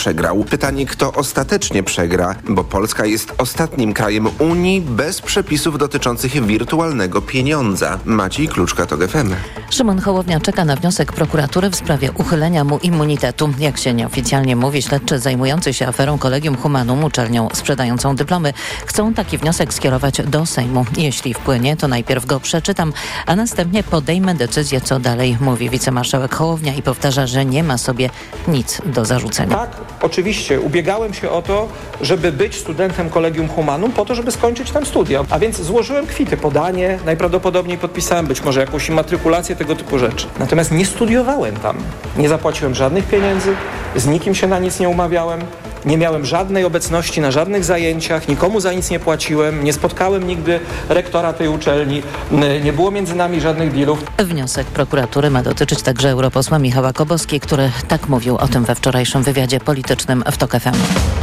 przegrał. Pytanie, kto ostatecznie przegra, bo Polska jest ostatnim krajem Unii bez przepisów dotyczących wirtualnego pieniądza. Maciej Kluczka, TOG FM. Szymon Hołownia czeka na wniosek prokuratury w sprawie uchylenia mu immunitetu. Jak się nieoficjalnie mówi, śledczy zajmujący się aferą Collegium Humanum, uczelnią sprzedającą dyplomy, chcą taki wniosek skierować do Sejmu. Jeśli wpłynie, to najpierw go przeczytam, a następnie podejmę decyzję, co dalej, mówi wicemarszałek Hołownia i powtarza, że nie ma sobie nic do zarzucenia. Tak, oczywiście. Ubiegałem się o to, żeby być studentem Collegium Humanum po to, żeby skończyć tam studia. A więc złożyłem kwity, podanie, najprawdopodobniej podpisałem być może jakąś immatrykulację, tego typu rzeczy. Natomiast nie studiowałem tam. Nie zapłaciłem żadnych pieniędzy, z nikim się na nic nie umawiałem. Nie miałem żadnej obecności na żadnych zajęciach, nikomu za nic nie płaciłem, nie spotkałem nigdy rektora tej uczelni, nie było między nami żadnych dealów. Wniosek prokuratury ma dotyczyć także europosła Michała Koboski, który tak mówił o tym we wczorajszym wywiadzie politycznym w TOG FM.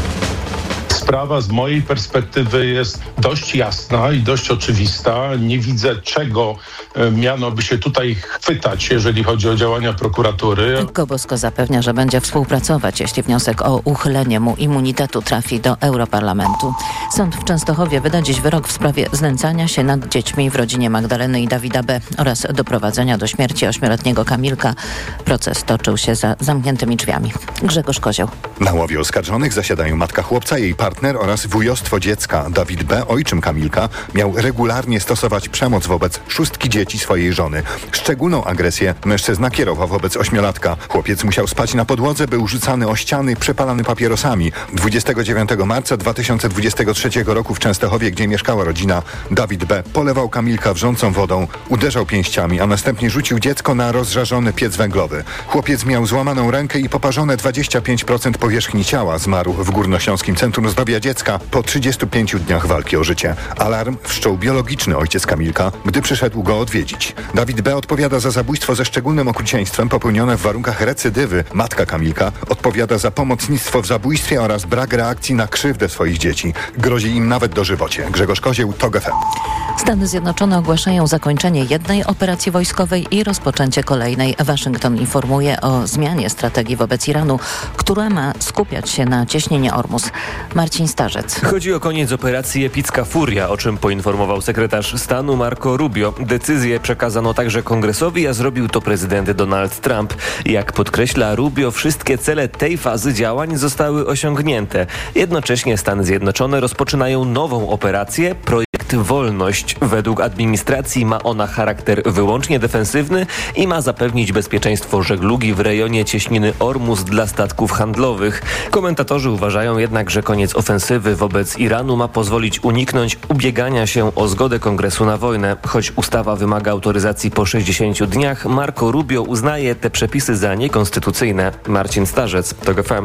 Sprawa z mojej perspektywy jest dość jasna i dość oczywista. Nie widzę, czego miano by się tutaj chwytać, jeżeli chodzi o działania prokuratury. Kobosko zapewnia, że będzie współpracować, jeśli wniosek o uchylenie mu immunitetu trafi do Europarlamentu. Sąd w Częstochowie wyda dziś wyrok w sprawie znęcania się nad dziećmi w rodzinie Magdaleny i Dawida B. oraz doprowadzenia do śmierci 8-letniego Kamilka. Proces toczył się za zamkniętymi drzwiami. Grzegorz Kozioł. Na ławie oskarżonych zasiadają matka chłopca, jej partner oraz wujostwo dziecka. Dawid B., ojczym Kamilka, miał regularnie stosować przemoc wobec 6 dzieci swojej żony. Szczególną agresję mężczyzna kierował wobec 8-latka. Chłopiec musiał spać na podłodze, był rzucany o ściany, przepalany papierosami. 29 marca 2023 roku w Częstochowie, gdzie mieszkała rodzina, Dawid B. polewał Kamilka wrzącą wodą, uderzał pięściami, a następnie rzucił dziecko na rozżarzony piec węglowy. Chłopiec miał złamaną rękę i poparzone 25% powierzchni ciała. Zmarł w Górnośląskim Centrum Zdrowia Dziecka po 35 dniach walki o życie. Alarm wszczął biologiczny ojciec Kamilka, gdy przyszedł go odwiedzić. Dawid B. odpowiada za zabójstwo ze szczególnym okrucieństwem popełnione w warunkach recydywy. Matka Kamilka odpowiada za pomocnictwo w zabójstwie oraz brak reakcji na krzywdę swoich dzieci. Grozi im nawet dożywocie. Grzegorz Kozieł, TOG FM. Stany Zjednoczone ogłaszają zakończenie jednej operacji wojskowej i rozpoczęcie kolejnej. Waszyngton informuje o zmianie strategii wobec Iranu, która ma skupiać się na cieśninie Ormus. Marcin Starzec. Chodzi o koniec operacji Epicka Furia, o czym poinformował sekretarz stanu Marco Rubio. Decyzję przekazano także Kongresowi, a zrobił to prezydent Donald Trump. Jak podkreśla Rubio, wszystkie cele tej fazy działań zostały osiągnięte. Jednocześnie Stany Zjednoczone rozpoczynają nową operację, projekt Wolność. Według administracji ma ona charakter wyłącznie defensywny i ma zapewnić bezpieczeństwo żeglugi w rejonie cieśniny Ormus dla statków handlowych. Komentatorzy uważają jednak, że koniec ofensywy wobec Iranu ma pozwolić uniknąć ubiegania się o zgodę Kongresu na wojnę. Choć ustawa wymaga autoryzacji po 60 dniach, Marco Rubio uznaje te przepisy za niekonstytucyjne. Marcin Starzec, TOG FM.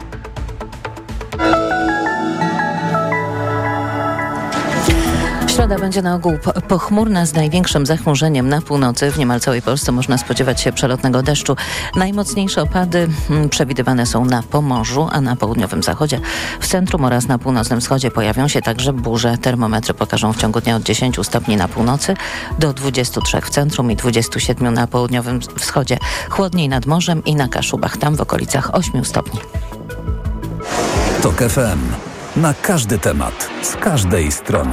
Środa będzie na ogół pochmurna z największym zachmurzeniem na północy. W niemal całej Polsce można spodziewać się przelotnego deszczu. Najmocniejsze opady przewidywane są na Pomorzu, a na południowym zachodzie. W centrum oraz na północnym wschodzie pojawią się także burze. Termometry pokażą w ciągu dnia od 10 stopni na północy do 23 w centrum i 27 na południowym wschodzie. Chłodniej nad morzem i na Kaszubach, tam w okolicach 8 stopni. TOG FM. Na każdy temat, z każdej strony.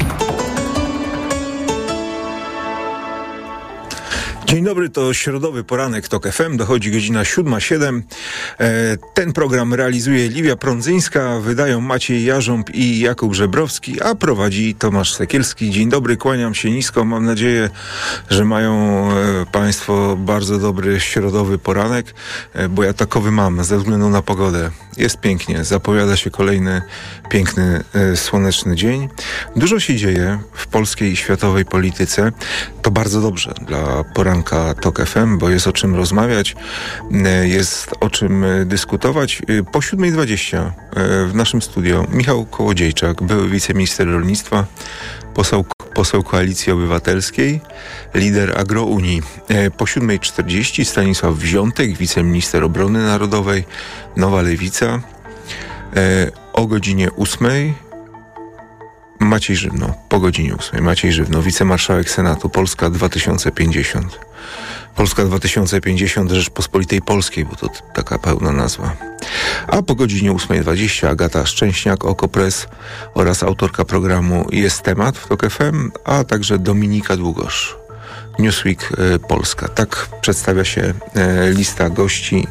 Dzień dobry, to środowy poranek TOG FM, dochodzi godzina 7:07. Ten program realizuje Liwia Prądzyńska, wydają Maciej Jarząb i Jakub Żebrowski, a prowadzi Tomasz Sekielski. Dzień dobry, kłaniam się nisko, mam nadzieję, że mają Państwo bardzo dobry środowy poranek, bo ja takowy mam ze względu na pogodę. Jest pięknie, zapowiada się kolejny piękny, słoneczny dzień. Dużo się dzieje w polskiej i światowej polityce. To bardzo dobrze dla poranka TOG FM, bo jest o czym rozmawiać, jest o czym dyskutować. Po 7:20 w naszym studio Michał Kołodziejczak, były wiceminister rolnictwa, poseł Koalicji Obywatelskiej, lider Agrounii. Po 7:40 Stanisław Wziątek, wiceminister obrony narodowej, Nowa Lewica. O godzinie 8:00 Maciej Żywno, po godzinie 8:00 Maciej Żywno, wicemarszałek Senatu, Polska 2050. Polska 2050 Rzeczpospolitej Polskiej, bo to taka pełna nazwa. A po godzinie 8:20 Agata Szczęśniak, Okopres oraz autorka programu Jest Temat w TOK FM, a także Dominika Długosz, Newsweek Polska. Tak przedstawia się lista gości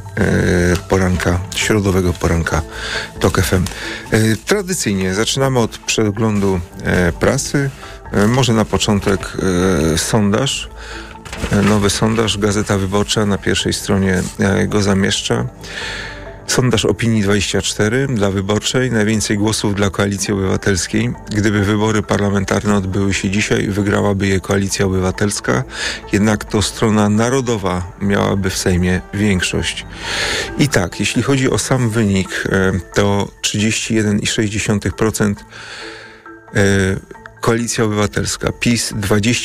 środowego poranka TOK FM. Tradycyjnie zaczynamy od przeglądu prasy. Może na początek sondaż. Nowy sondaż, Gazeta Wyborcza na pierwszej stronie go zamieszcza. Sondaż Opinii 24 dla Wyborczej. Najwięcej głosów dla Koalicji Obywatelskiej. Gdyby wybory parlamentarne odbyły się dzisiaj, wygrałaby je Koalicja Obywatelska. Jednak to strona narodowa miałaby w Sejmie większość. I tak, jeśli chodzi o sam wynik, to 31,6% Koalicja Obywatelska, PiS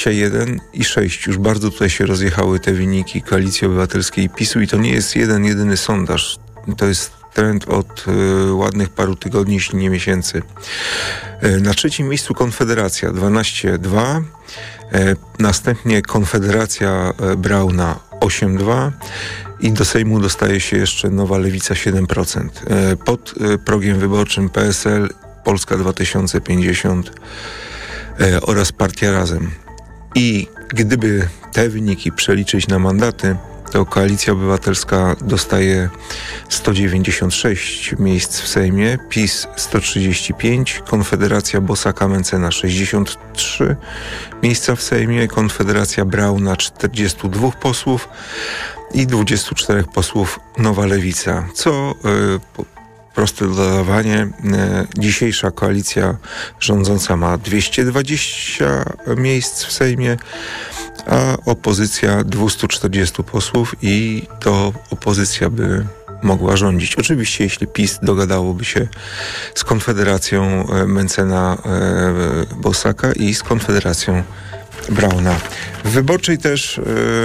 21,6%. Już bardzo tutaj się rozjechały te wyniki Koalicji Obywatelskiej i PiS-u i to nie jest jedyny sondaż. To jest trend od ładnych paru tygodni, jeśli nie miesięcy. Na trzecim miejscu Konfederacja 12,2%. Następnie Konfederacja Brauna 8,2%. I do Sejmu dostaje się jeszcze Nowa Lewica 7%. Pod progiem wyborczym PSL, Polska 2050 oraz Partia Razem. I gdyby te wyniki przeliczyć na mandaty, to Koalicja Obywatelska dostaje 196 miejsc w Sejmie, PiS 135, Konfederacja Bosaka-Mencena 63 miejsca w Sejmie, Konfederacja Brauna 42 posłów i 24 posłów Nowa Lewica, co proste dodawanie. Dzisiejsza koalicja rządząca ma 220 miejsc w Sejmie, a opozycja 240 posłów i to opozycja by mogła rządzić. Oczywiście, jeśli PiS dogadałoby się z Konfederacją Mencena Bosaka i z Konfederacją Brauna. W Wyborczej też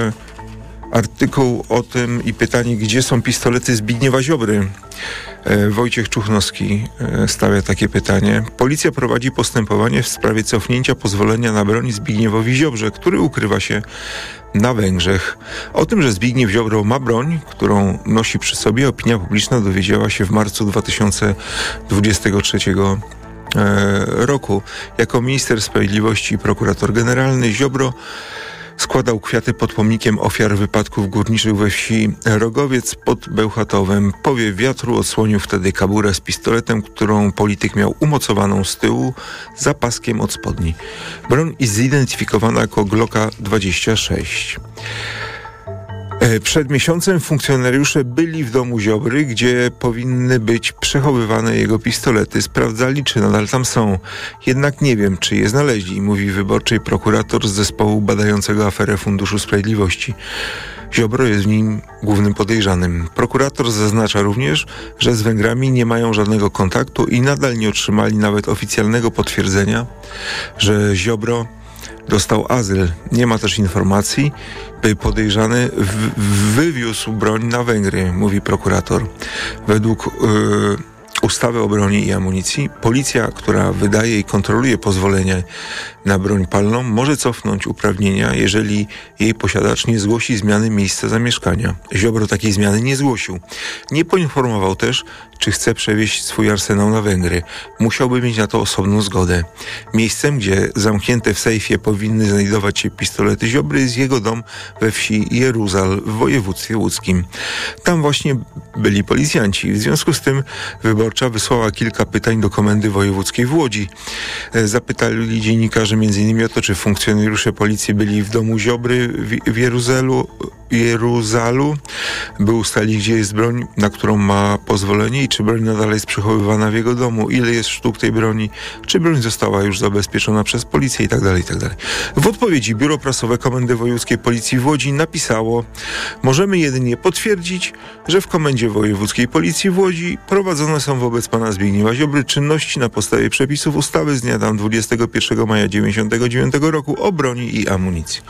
artykuł o tym i pytanie, gdzie są pistolety Zbigniewa Ziobry. Wojciech Czuchnowski stawia takie pytanie. Policja prowadzi postępowanie w sprawie cofnięcia pozwolenia na broń Zbigniewowi Ziobrze, który ukrywa się na Węgrzech. O tym, że Zbigniew Ziobro ma broń, którą nosi przy sobie, opinia publiczna dowiedziała się w marcu 2023 roku. Jako minister sprawiedliwości i prokurator generalny Ziobro składał kwiaty pod pomnikiem ofiar wypadków górniczych we wsi Rogowiec pod Bełchatowem. Powiew wiatru odsłonił wtedy kaburę z pistoletem, którą polityk miał umocowaną z tyłu za paskiem od spodni. Broń zidentyfikowana jako Glocka 26. Przed miesiącem funkcjonariusze byli w domu Ziobry, gdzie powinny być przechowywane jego pistolety. Sprawdzali, czy nadal tam są. Jednak nie wiem, czy je znaleźli, mówi Wyborczej prokurator z zespołu badającego aferę Funduszu Sprawiedliwości. Ziobro jest w nim głównym podejrzanym. Prokurator zaznacza również, że z Węgrami nie mają żadnego kontaktu i nadal nie otrzymali nawet oficjalnego potwierdzenia, że Ziobro dostał azyl. Nie ma też informacji, by podejrzany wywiózł broń na Węgry, mówi prokurator. Według ustawy o broni i amunicji policja, która wydaje i kontroluje pozwolenie na broń palną, może cofnąć uprawnienia, jeżeli jej posiadacz nie zgłosi zmiany miejsca zamieszkania. Ziobro takiej zmiany nie zgłosił. Nie poinformował też, czy chce przewieźć swój arsenał na Węgry. Musiałby mieć na to osobną zgodę. Miejscem, gdzie zamknięte w sejfie powinny znajdować się pistolety Ziobry, jest jego dom we wsi Jeruzal w województwie łódzkim. Tam właśnie byli policjanci. W związku z tym Wyborcza wysłała kilka pytań do Komendy Wojewódzkiej w Łodzi. Zapytali dziennikarze m.in. o to, czy funkcjonariusze policji byli w domu Ziobry w Jeruzalu, by ustalić, gdzie jest broń, na którą ma pozwolenie i czy broń nadal jest przechowywana w jego domu, ile jest sztuk tej broni, czy broń została już zabezpieczona przez policję itd., itd. W odpowiedzi Biuro Prasowe Komendy Wojewódzkiej Policji w Łodzi napisało: możemy jedynie potwierdzić, że w Komendzie Wojewódzkiej Policji w Łodzi prowadzone są wobec pana Zbigniewa Ziobry czynności na podstawie przepisów ustawy z dnia 21 maja 1999 roku o broni i amunicji.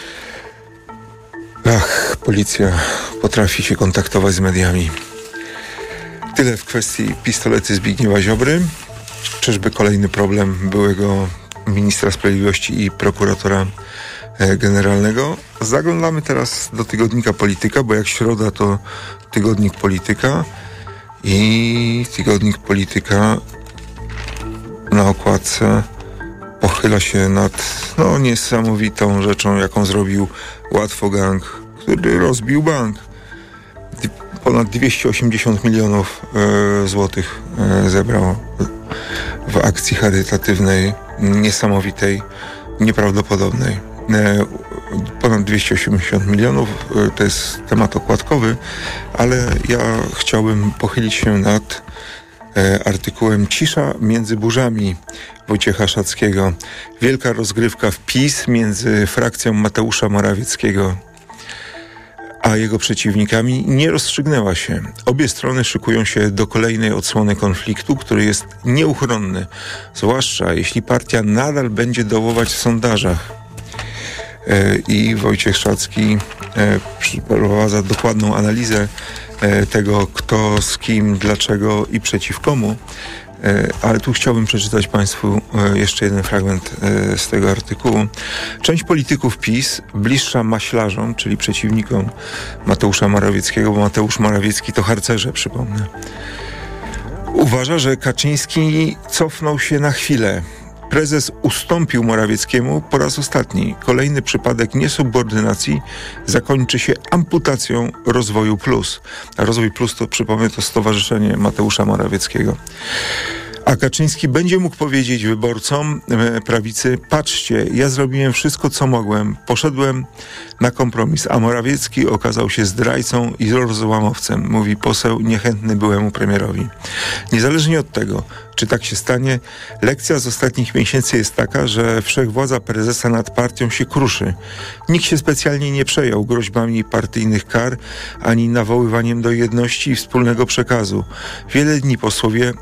Ach, policja potrafi się kontaktować z mediami. Tyle w kwestii pistolety Zbigniewa Ziobry. Czyżby kolejny problem byłego ministra sprawiedliwości i prokuratora generalnego? Zaglądamy teraz do tygodnika Polityka, bo jak środa to tygodnik Polityka. i tygodnik Polityka na okładce pochyla się nad niesamowitą rzeczą, jaką zrobił Łatwogang, który rozbił bank. Ponad 280 milionów złotych zebrał w akcji charytatywnej, niesamowitej, nieprawdopodobnej. Ponad 280 milionów to jest temat okładkowy, ale ja chciałbym pochylić się nad artykułem Cisza między burzami Wojciecha Szackiego. Wielka rozgrywka w PiS między frakcją Mateusza Morawieckiego a jego przeciwnikami nie rozstrzygnęła się. Obie strony szykują się do kolejnej odsłony konfliktu, który jest nieuchronny, zwłaszcza jeśli partia nadal będzie dołować w sondażach. I Wojciech Szacki przeprowadza dokładną analizę tego, kto z kim, dlaczego i przeciw komu. Ale tu chciałbym przeczytać Państwu jeszcze jeden fragment z tego artykułu. Część polityków PiS, bliższa maślarzom, czyli przeciwnikom Mateusza Morawieckiego, bo Mateusz Morawiecki to harcerze, przypomnę, uważa, że Kaczyński cofnął się na chwilę. Prezes ustąpił Morawieckiemu po raz ostatni. Kolejny przypadek niesubordynacji zakończy się amputacją Rozwoju Plus. A Rozwój Plus to, przypomnę, to stowarzyszenie Mateusza Morawieckiego. A Kaczyński będzie mógł powiedzieć wyborcom prawicy: patrzcie, ja zrobiłem wszystko, co mogłem, poszedłem na kompromis, a Morawiecki okazał się zdrajcą i rozłamowcem, mówi poseł niechętny byłemu premierowi. Niezależnie od tego, czy tak się stanie, lekcja z ostatnich miesięcy jest taka, że wszechwładza prezesa nad partią się kruszy. Nikt się specjalnie nie przejął groźbami partyjnych kar, ani nawoływaniem do jedności i wspólnego przekazu. Wiele dni posłowie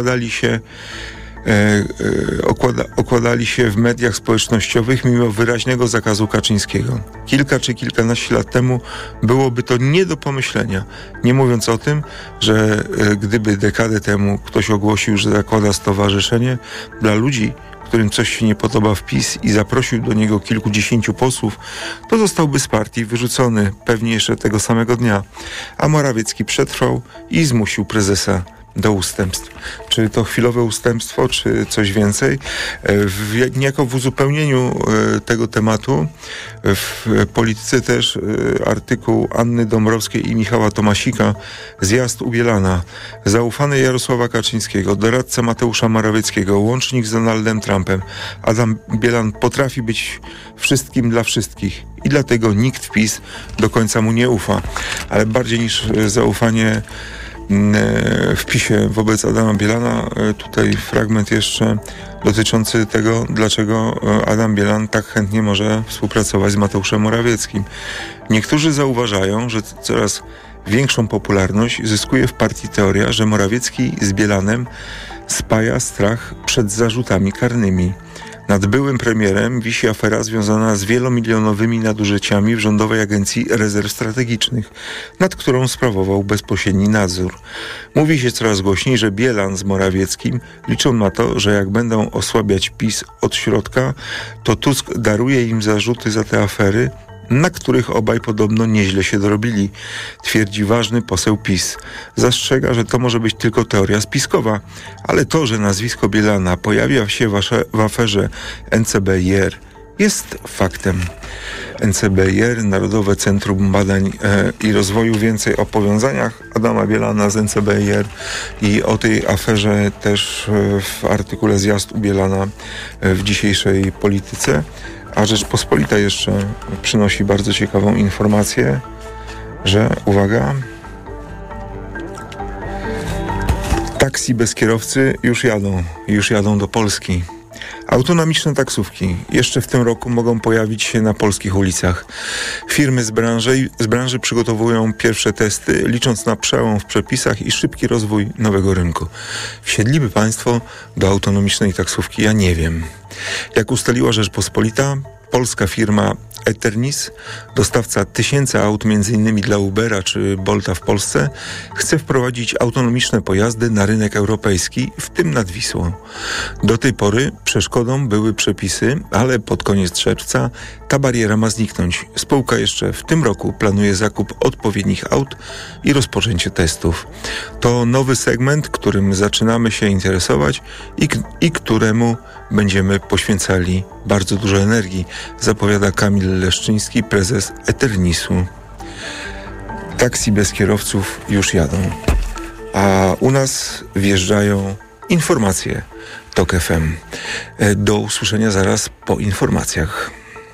okładali się w mediach społecznościowych mimo wyraźnego zakazu Kaczyńskiego. Kilka czy kilkanaście lat temu byłoby to nie do pomyślenia. Nie mówiąc o tym, że gdyby dekadę temu ktoś ogłosił, że zakłada stowarzyszenie dla ludzi, którym coś się nie podoba w PiS i zaprosił do niego kilkudziesięciu posłów, to zostałby z partii wyrzucony pewnie jeszcze tego samego dnia. A Morawiecki przetrwał i zmusił prezesa do ustępstw. Czy to chwilowe ustępstwo, czy coś więcej? Niejako w uzupełnieniu tego tematu w Polityce też artykuł Anny Dąbrowskiej i Michała Tomasika Zjazd u Bielana. Zaufany Jarosława Kaczyńskiego, doradca Mateusza Morawieckiego, łącznik z Donaldem Trumpem. Adam Bielan potrafi być wszystkim dla wszystkich i dlatego nikt w PiS do końca mu nie ufa. Ale bardziej niż zaufanie w PiS-ie wobec Adama Bielana, tutaj fragment jeszcze dotyczący tego, dlaczego Adam Bielan tak chętnie może współpracować z Mateuszem Morawieckim. Niektórzy zauważają, że coraz większą popularność zyskuje w partii teoria, że Morawiecki z Bielanem spaja strach przed zarzutami karnymi. Nad byłym premierem wisi afera związana z wielomilionowymi nadużyciami w Rządowej Agencji Rezerw Strategicznych, nad którą sprawował bezpośredni nadzór. Mówi się coraz głośniej, że Bielan z Morawieckim liczą na to, że jak będą osłabiać PiS od środka, to Tusk daruje im zarzuty za te afery, na których obaj podobno nieźle się dorobili, twierdzi ważny poseł PiS. Zastrzega, że to może być tylko teoria spiskowa, ale to, że nazwisko Bielana pojawia się w aferze NCBR, jest faktem. NCBR, Narodowe Centrum Badań i Rozwoju. Więcej o powiązaniach Adama Bielana z NCBR i o tej aferze też w artykule Zjazd u Bielana w dzisiejszej Polityce. A Rzeczpospolita jeszcze przynosi bardzo ciekawą informację, że, uwaga, taksi bez kierowcy już jadą do Polski. Autonomiczne taksówki jeszcze w tym roku mogą pojawić się na polskich ulicach. Firmy z branży przygotowują pierwsze testy, licząc na przełom w przepisach i szybki rozwój nowego rynku. Wsiedliby Państwo do autonomicznej taksówki? Ja nie wiem. Jak ustaliła Rzeczpospolita, polska firma Eternis, dostawca tysięcy aut m.in. dla Ubera czy Bolta w Polsce, chce wprowadzić autonomiczne pojazdy na rynek europejski, w tym nad Wisłą. Do tej pory przeszkodą były przepisy, ale pod koniec czerwca ta bariera ma zniknąć. Spółka jeszcze w tym roku planuje zakup odpowiednich aut i rozpoczęcie testów. To nowy segment, którym zaczynamy się interesować i któremu będziemy poświęcali bardzo dużo energii, zapowiada Kamil Leszczyński, prezes Eternisu. Taksi bez kierowców już jadą, a u nas wjeżdżają informacje TOK FM. Do usłyszenia zaraz po informacjach.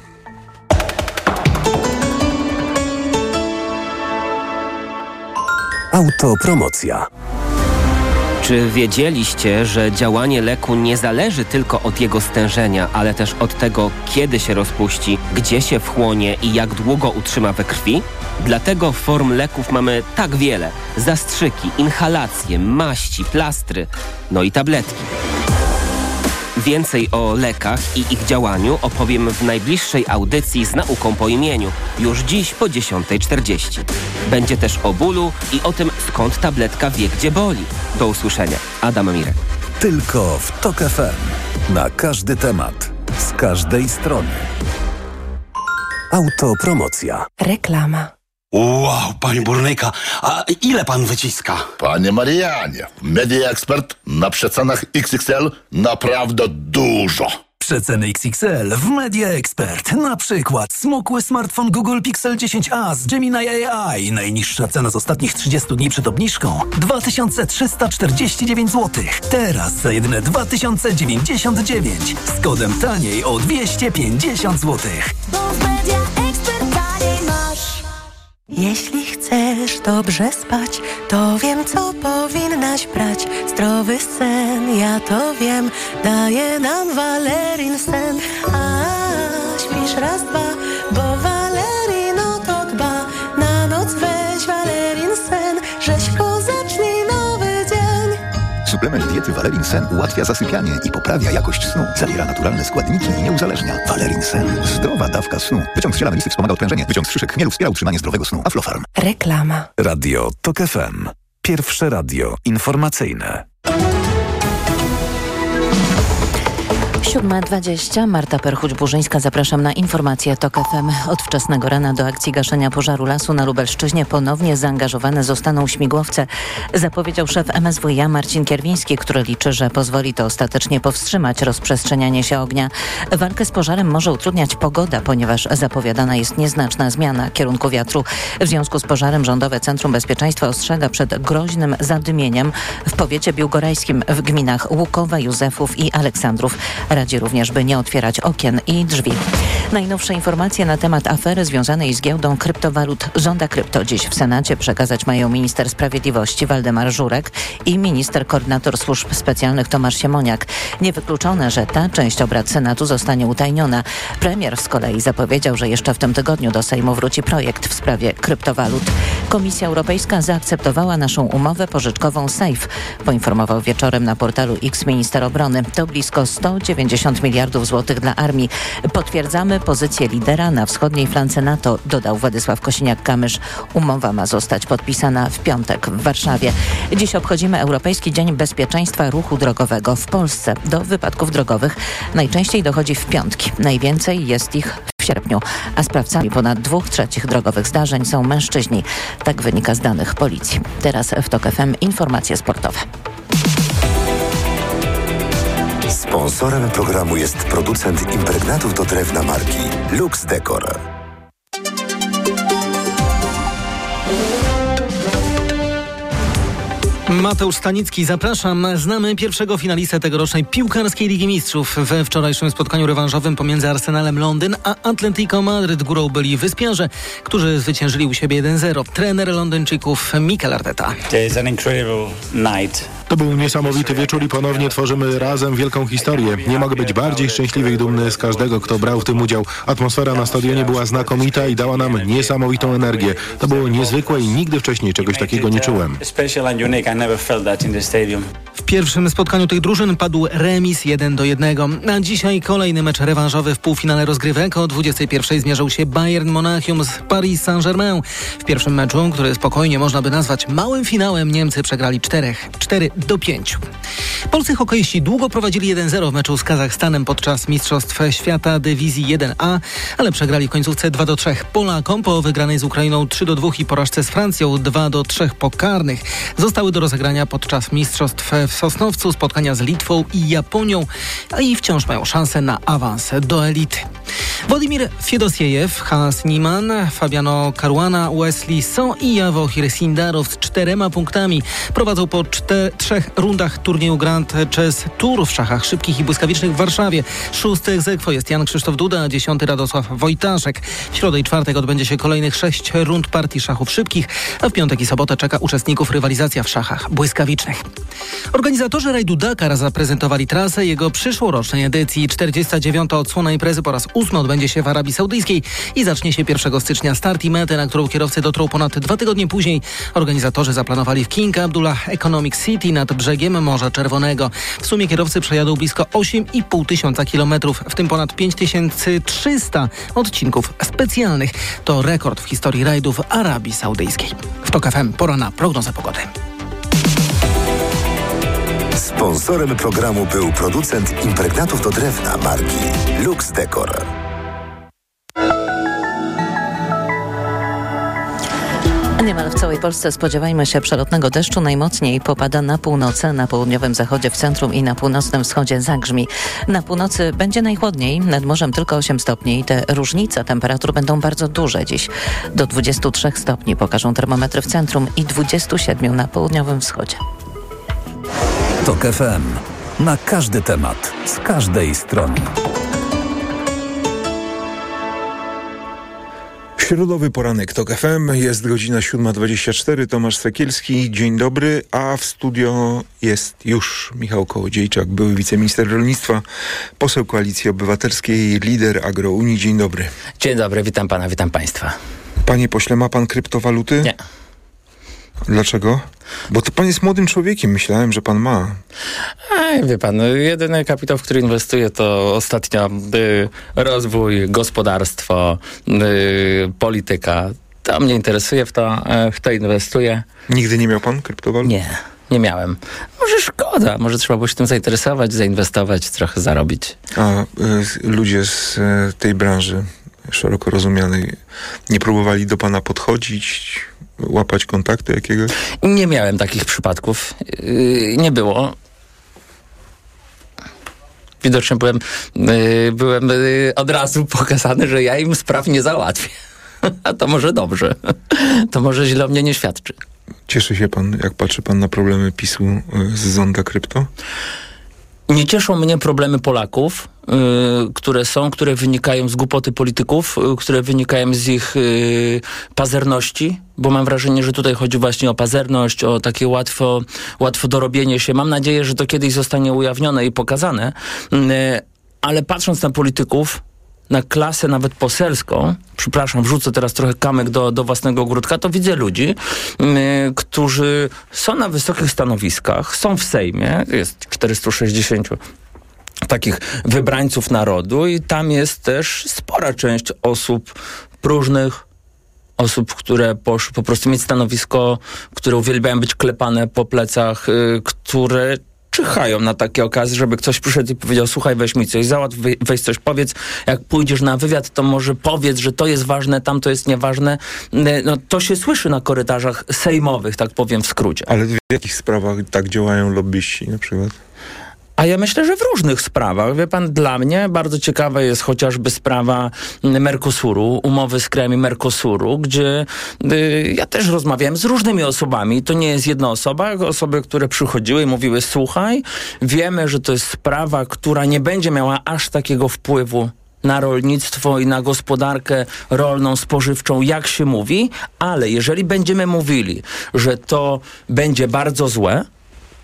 Autopromocja. Czy wiedzieliście, że działanie leku nie zależy tylko od jego stężenia, ale też od tego, kiedy się rozpuści, gdzie się wchłonie i jak długo utrzyma we krwi? Dlatego form leków mamy tak wiele. Zastrzyki, inhalacje, maści, plastry, no i tabletki. Więcej o lekach i ich działaniu opowiem w najbliższej audycji z nauką po imieniu, już dziś po 10:40. Będzie też o bólu i o tym, skąd tabletka wie, gdzie boli. Do usłyszenia. Adam Mirek. Tylko w TOK FM. Na każdy temat. Z każdej strony. Autopromocja. Reklama. Wow, panie burnyka, a ile pan wyciska? Panie Marianie, Media Expert na przecenach XXL naprawdę dużo. Przeceny XXL w Media Expert. Na przykład smukły smartfon Google Pixel 10a z Gemini AI. Najniższa cena z ostatnich 30 dni przed obniżką 2349 zł. Teraz za jedyne 2099. Z kodem taniej o 250 zł. Bo w Media Expert taniej masz. Jeśli chcesz dobrze spać, to wiem, co powinnaś brać. Zdrowy sen, ja to wiem, daje nam Valerin sen. A śpisz raz, dwa, bo Valerino to dba. Na noc weź Valerin sen, rzeźko zacznij nowy dzień. Suplement diety Valerin Sen ułatwia zasypianie i poprawia jakość snu. Zawiera naturalne składniki i nie uzależnia. Valerin Sen. Zdrowa dawka snu. Wyciąg z ziela melisy wspomaga odprężenie. Wyciąg z szyszek chmielu wspiera utrzymanie zdrowego snu. Aflofarm. Reklama. Radio TOK FM. Pierwsze radio informacyjne. 7:20. Marta Perchuć-Burzyńska. Zapraszam na informacje TOK FM. Od wczesnego rana do akcji gaszenia pożaru lasu na Lubelszczyźnie ponownie zaangażowane zostaną śmigłowce, zapowiedział szef MSWiA Marcin Kierwiński, który liczy, że pozwoli to ostatecznie powstrzymać rozprzestrzenianie się ognia. Walkę z pożarem może utrudniać pogoda, ponieważ zapowiadana jest nieznaczna zmiana kierunku wiatru. W związku z pożarem Rządowe Centrum Bezpieczeństwa ostrzega przed groźnym zadymieniem w powiecie biłgorajskim w gminach Łukowa, Józefów i Aleksandrów. Radzi również, by nie otwierać okien i drzwi. Najnowsze informacje na temat afery związanej z giełdą kryptowalut Zonda Krypto dziś w Senacie przekazać mają minister sprawiedliwości Waldemar Żurek i minister koordynator służb specjalnych Tomasz Siemoniak. Niewykluczone, że ta część obrad Senatu zostanie utajniona. Premier z kolei zapowiedział, że jeszcze w tym tygodniu do Sejmu wróci projekt w sprawie kryptowalut. Komisja Europejska zaakceptowała naszą umowę pożyczkową SAFE, poinformował wieczorem na portalu X minister obrony. To blisko 190 miliardów złotych dla armii. Potwierdzamy pozycję lidera na wschodniej flance NATO, dodał Władysław Kosiniak-Kamysz. Umowa ma zostać podpisana w piątek w Warszawie. Dziś obchodzimy Europejski Dzień Bezpieczeństwa Ruchu Drogowego. W Polsce do wypadków drogowych najczęściej dochodzi w piątki. Najwięcej jest ich w sierpniu, a sprawcami ponad 2/3 drogowych zdarzeń są mężczyźni. Tak wynika z danych policji. Teraz w TOK FM informacje sportowe. Sponsorem programu jest producent impregnatów do drewna marki Lux Decor. Mateusz Stanicki, zapraszam. Znamy pierwszego finalistę tegorocznej piłkarskiej Ligi Mistrzów. We wczorajszym spotkaniu rewanżowym pomiędzy Arsenalem Londyn a Atletico Madryt górą byli wyspiarze, którzy zwyciężyli u siebie 1-0. Trener Londyńczyków Mikel Arteta. To był niesamowity wieczór i ponownie tworzymy razem wielką historię. Nie mogę być bardziej szczęśliwy i dumny z każdego, kto brał w tym udział. Atmosfera na stadionie była znakomita i dała nam niesamowitą energię. To było niezwykłe i nigdy wcześniej czegoś takiego nie czułem. W pierwszym spotkaniu tych drużyn padł remis 1-1. A dzisiaj kolejny mecz rewanżowy w półfinale rozgrywek. O 21:00 zmierzał się Bayern Monachium z Paris Saint-Germain. W pierwszym meczu, który spokojnie można by nazwać małym finałem, Niemcy przegrali 4-5. Polscy hokeiści długo prowadzili 1-0 w meczu z Kazachstanem podczas Mistrzostw Świata Dywizji 1A, ale przegrali w końcówce 2-3 Polakom po wygranej z Ukrainą 3-2 i porażce z Francją 2-3 po karnych. Zostały do rozegrania podczas Mistrzostw w Sosnowcu spotkania z Litwą i Japonią, a i wciąż mają szansę na awans do elity. Władimir Fiedosiejew, Hans Niemann, Fabiano Caruana, Wesley So i Javohir Sindarow z 4 punktami prowadzą po 3 rundach turnieju Grand Chess Tour w szachach szybkich i błyskawicznych w Warszawie. 6. ex aequo jest Jan Krzysztof Duda, a 10. Radosław Wojtaszek. W środę i czwartek odbędzie się kolejnych 6 rund partii szachów szybkich, a w piątek i sobotę czeka uczestników rywalizacja w szachach błyskawicznych. Organizatorzy rajdu Dakar zaprezentowali trasę jego przyszłorocznej edycji. 49. odsłona imprezy po raz 8 odbędzie się w Arabii Saudyjskiej i zacznie się 1 stycznia. Start i metę, na którą kierowcy dotrą ponad 2 tygodnie później, organizatorzy zaplanowali w King Abdullah Economic City nad brzegiem Morza Czerwonego. W sumie kierowcy przejadą blisko 8,5 tysiąca kilometrów, w tym ponad 5300 odcinków specjalnych. To rekord w historii rajdu w Arabii Saudyjskiej. W TOK FM pora na prognozę pogody. Sponsorem programu był producent impregnatów do drewna marki Lux Decor. Niemal w całej Polsce spodziewajmy się przelotnego deszczu. Najmocniej popada na północy, na południowym zachodzie, w centrum i na północnym wschodzie zagrzmi. Na północy będzie najchłodniej, nad morzem tylko 8 stopni. Te różnice temperatur będą bardzo duże dziś. Do 23 stopni pokażą termometry w centrum i 27 na południowym wschodzie. TOK FM. Na każdy temat, z każdej strony. Środowy poranek TOK FM, jest godzina 7:24, Tomasz Sekielski, dzień dobry, a w studio jest już Michał Kołodziejczak, były wiceminister rolnictwa, poseł Koalicji Obywatelskiej, lider Agrounii. Dzień dobry. Dzień dobry, witam pana, witam państwa. Panie pośle, ma pan kryptowaluty? Nie. Dlaczego? Bo to pan jest młodym człowiekiem, myślałem, że pan ma. Wie pan, jedyny kapitał, w który inwestuję, to ostatnio rozwój, gospodarstwo, polityka. To mnie interesuje, w to inwestuję. Nigdy nie miał pan kryptowalut? Nie miałem. Może szkoda, może trzeba było się tym zainteresować, zainwestować, trochę zarobić. A ludzie z tej branży szeroko rozumianej nie próbowali do pana podchodzić, łapać kontaktu jakiegoś? Nie miałem takich przypadków. Nie było. Widocznie byłem od razu pokazany, że ja im spraw nie załatwię. A to może dobrze. To może źle o mnie nie świadczy. Cieszy się pan, jak patrzy pan na problemy PiS-u z zonda krypto? Nie cieszą mnie problemy Polaków, które wynikają z głupoty polityków, które wynikają z ich pazerności, bo mam wrażenie, że tutaj chodzi właśnie o pazerność, o takie łatwo dorobienie się. Mam nadzieję, że to kiedyś zostanie ujawnione i pokazane, ale patrząc na polityków, na klasę nawet poselską, przepraszam, wrzucę teraz trochę kamyk do własnego ogródka, to widzę ludzi, którzy są na wysokich stanowiskach, są w Sejmie, jest 460 takich wybrańców narodu i tam jest też spora część osób próżnych, osób, które poszły po prostu mieć stanowisko, które uwielbiają być klepane po plecach, które czyhają na takie okazje, żeby ktoś przyszedł i powiedział: słuchaj, weź mi coś załatw, weź coś powiedz, jak pójdziesz na wywiad, to może powiedz, że to jest ważne, tamto jest nieważne. No, to się słyszy na korytarzach sejmowych, tak powiem w skrócie. Ale w jakich sprawach tak działają lobbyści na przykład? A ja myślę, że w różnych sprawach. Wie pan, dla mnie bardzo ciekawa jest chociażby sprawa Mercosuru, umowy z krajami Mercosuru, gdzie ja też rozmawiałem z różnymi osobami. To nie jest jedna osoba, osoby, które przychodziły i mówiły: słuchaj, wiemy, że to jest sprawa, która nie będzie miała aż takiego wpływu na rolnictwo i na gospodarkę rolną, spożywczą, jak się mówi, ale jeżeli będziemy mówili, że to będzie bardzo złe,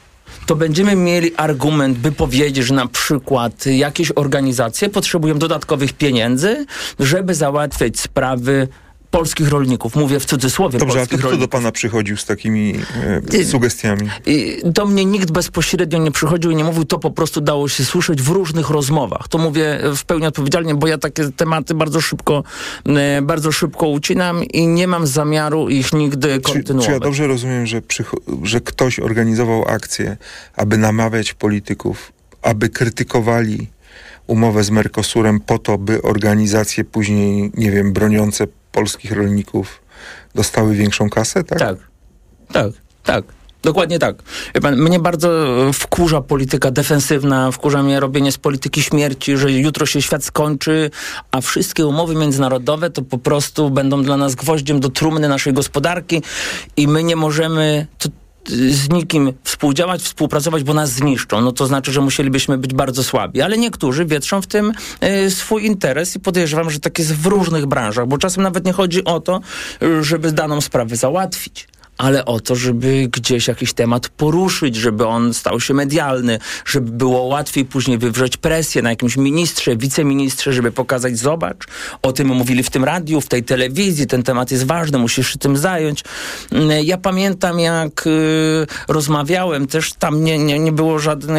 to będziemy mieli argument, by powiedzieć, że na przykład jakieś organizacje potrzebują dodatkowych pieniędzy, żeby załatwiać sprawy polskich rolników. Mówię w cudzysłowie. Dobrze, a polskich kto do pana przychodził z takimi sugestiami? Do mnie nikt bezpośrednio nie przychodził i nie mówił, to po prostu dało się słyszeć w różnych rozmowach. To mówię w pełni odpowiedzialnie, bo ja takie tematy bardzo szybko ucinam i nie mam zamiaru ich nigdy kontynuować. Czy ja dobrze rozumiem, że ktoś organizował akcję, aby namawiać polityków, aby krytykowali umowę z Mercosurem po to, by organizacje później, nie wiem, broniące polskich rolników dostały większą kasę, tak? Tak. Dokładnie tak. Wie pan, mnie bardzo wkurza polityka defensywna, wkurza mnie robienie z polityki śmierci, że jutro się świat skończy, a wszystkie umowy międzynarodowe to po prostu będą dla nas gwoździem do trumny naszej gospodarki i my nie możemy z nikim współdziałać, współpracować, bo nas zniszczą. No to znaczy, że musielibyśmy być bardzo słabi. Ale niektórzy wietrzą w tym swój interes i podejrzewam, że tak jest w różnych branżach, bo czasem nawet nie chodzi o to, żeby daną sprawę załatwić, ale o to, żeby gdzieś jakiś temat poruszyć, żeby on stał się medialny, żeby było łatwiej później wywrzeć presję na jakimś ministrze, wiceministrze, żeby pokazać, zobacz, o tym mówili w tym radiu, w tej telewizji, ten temat jest ważny, musisz się tym zająć. Ja pamiętam, jak rozmawiałem, też tam nie było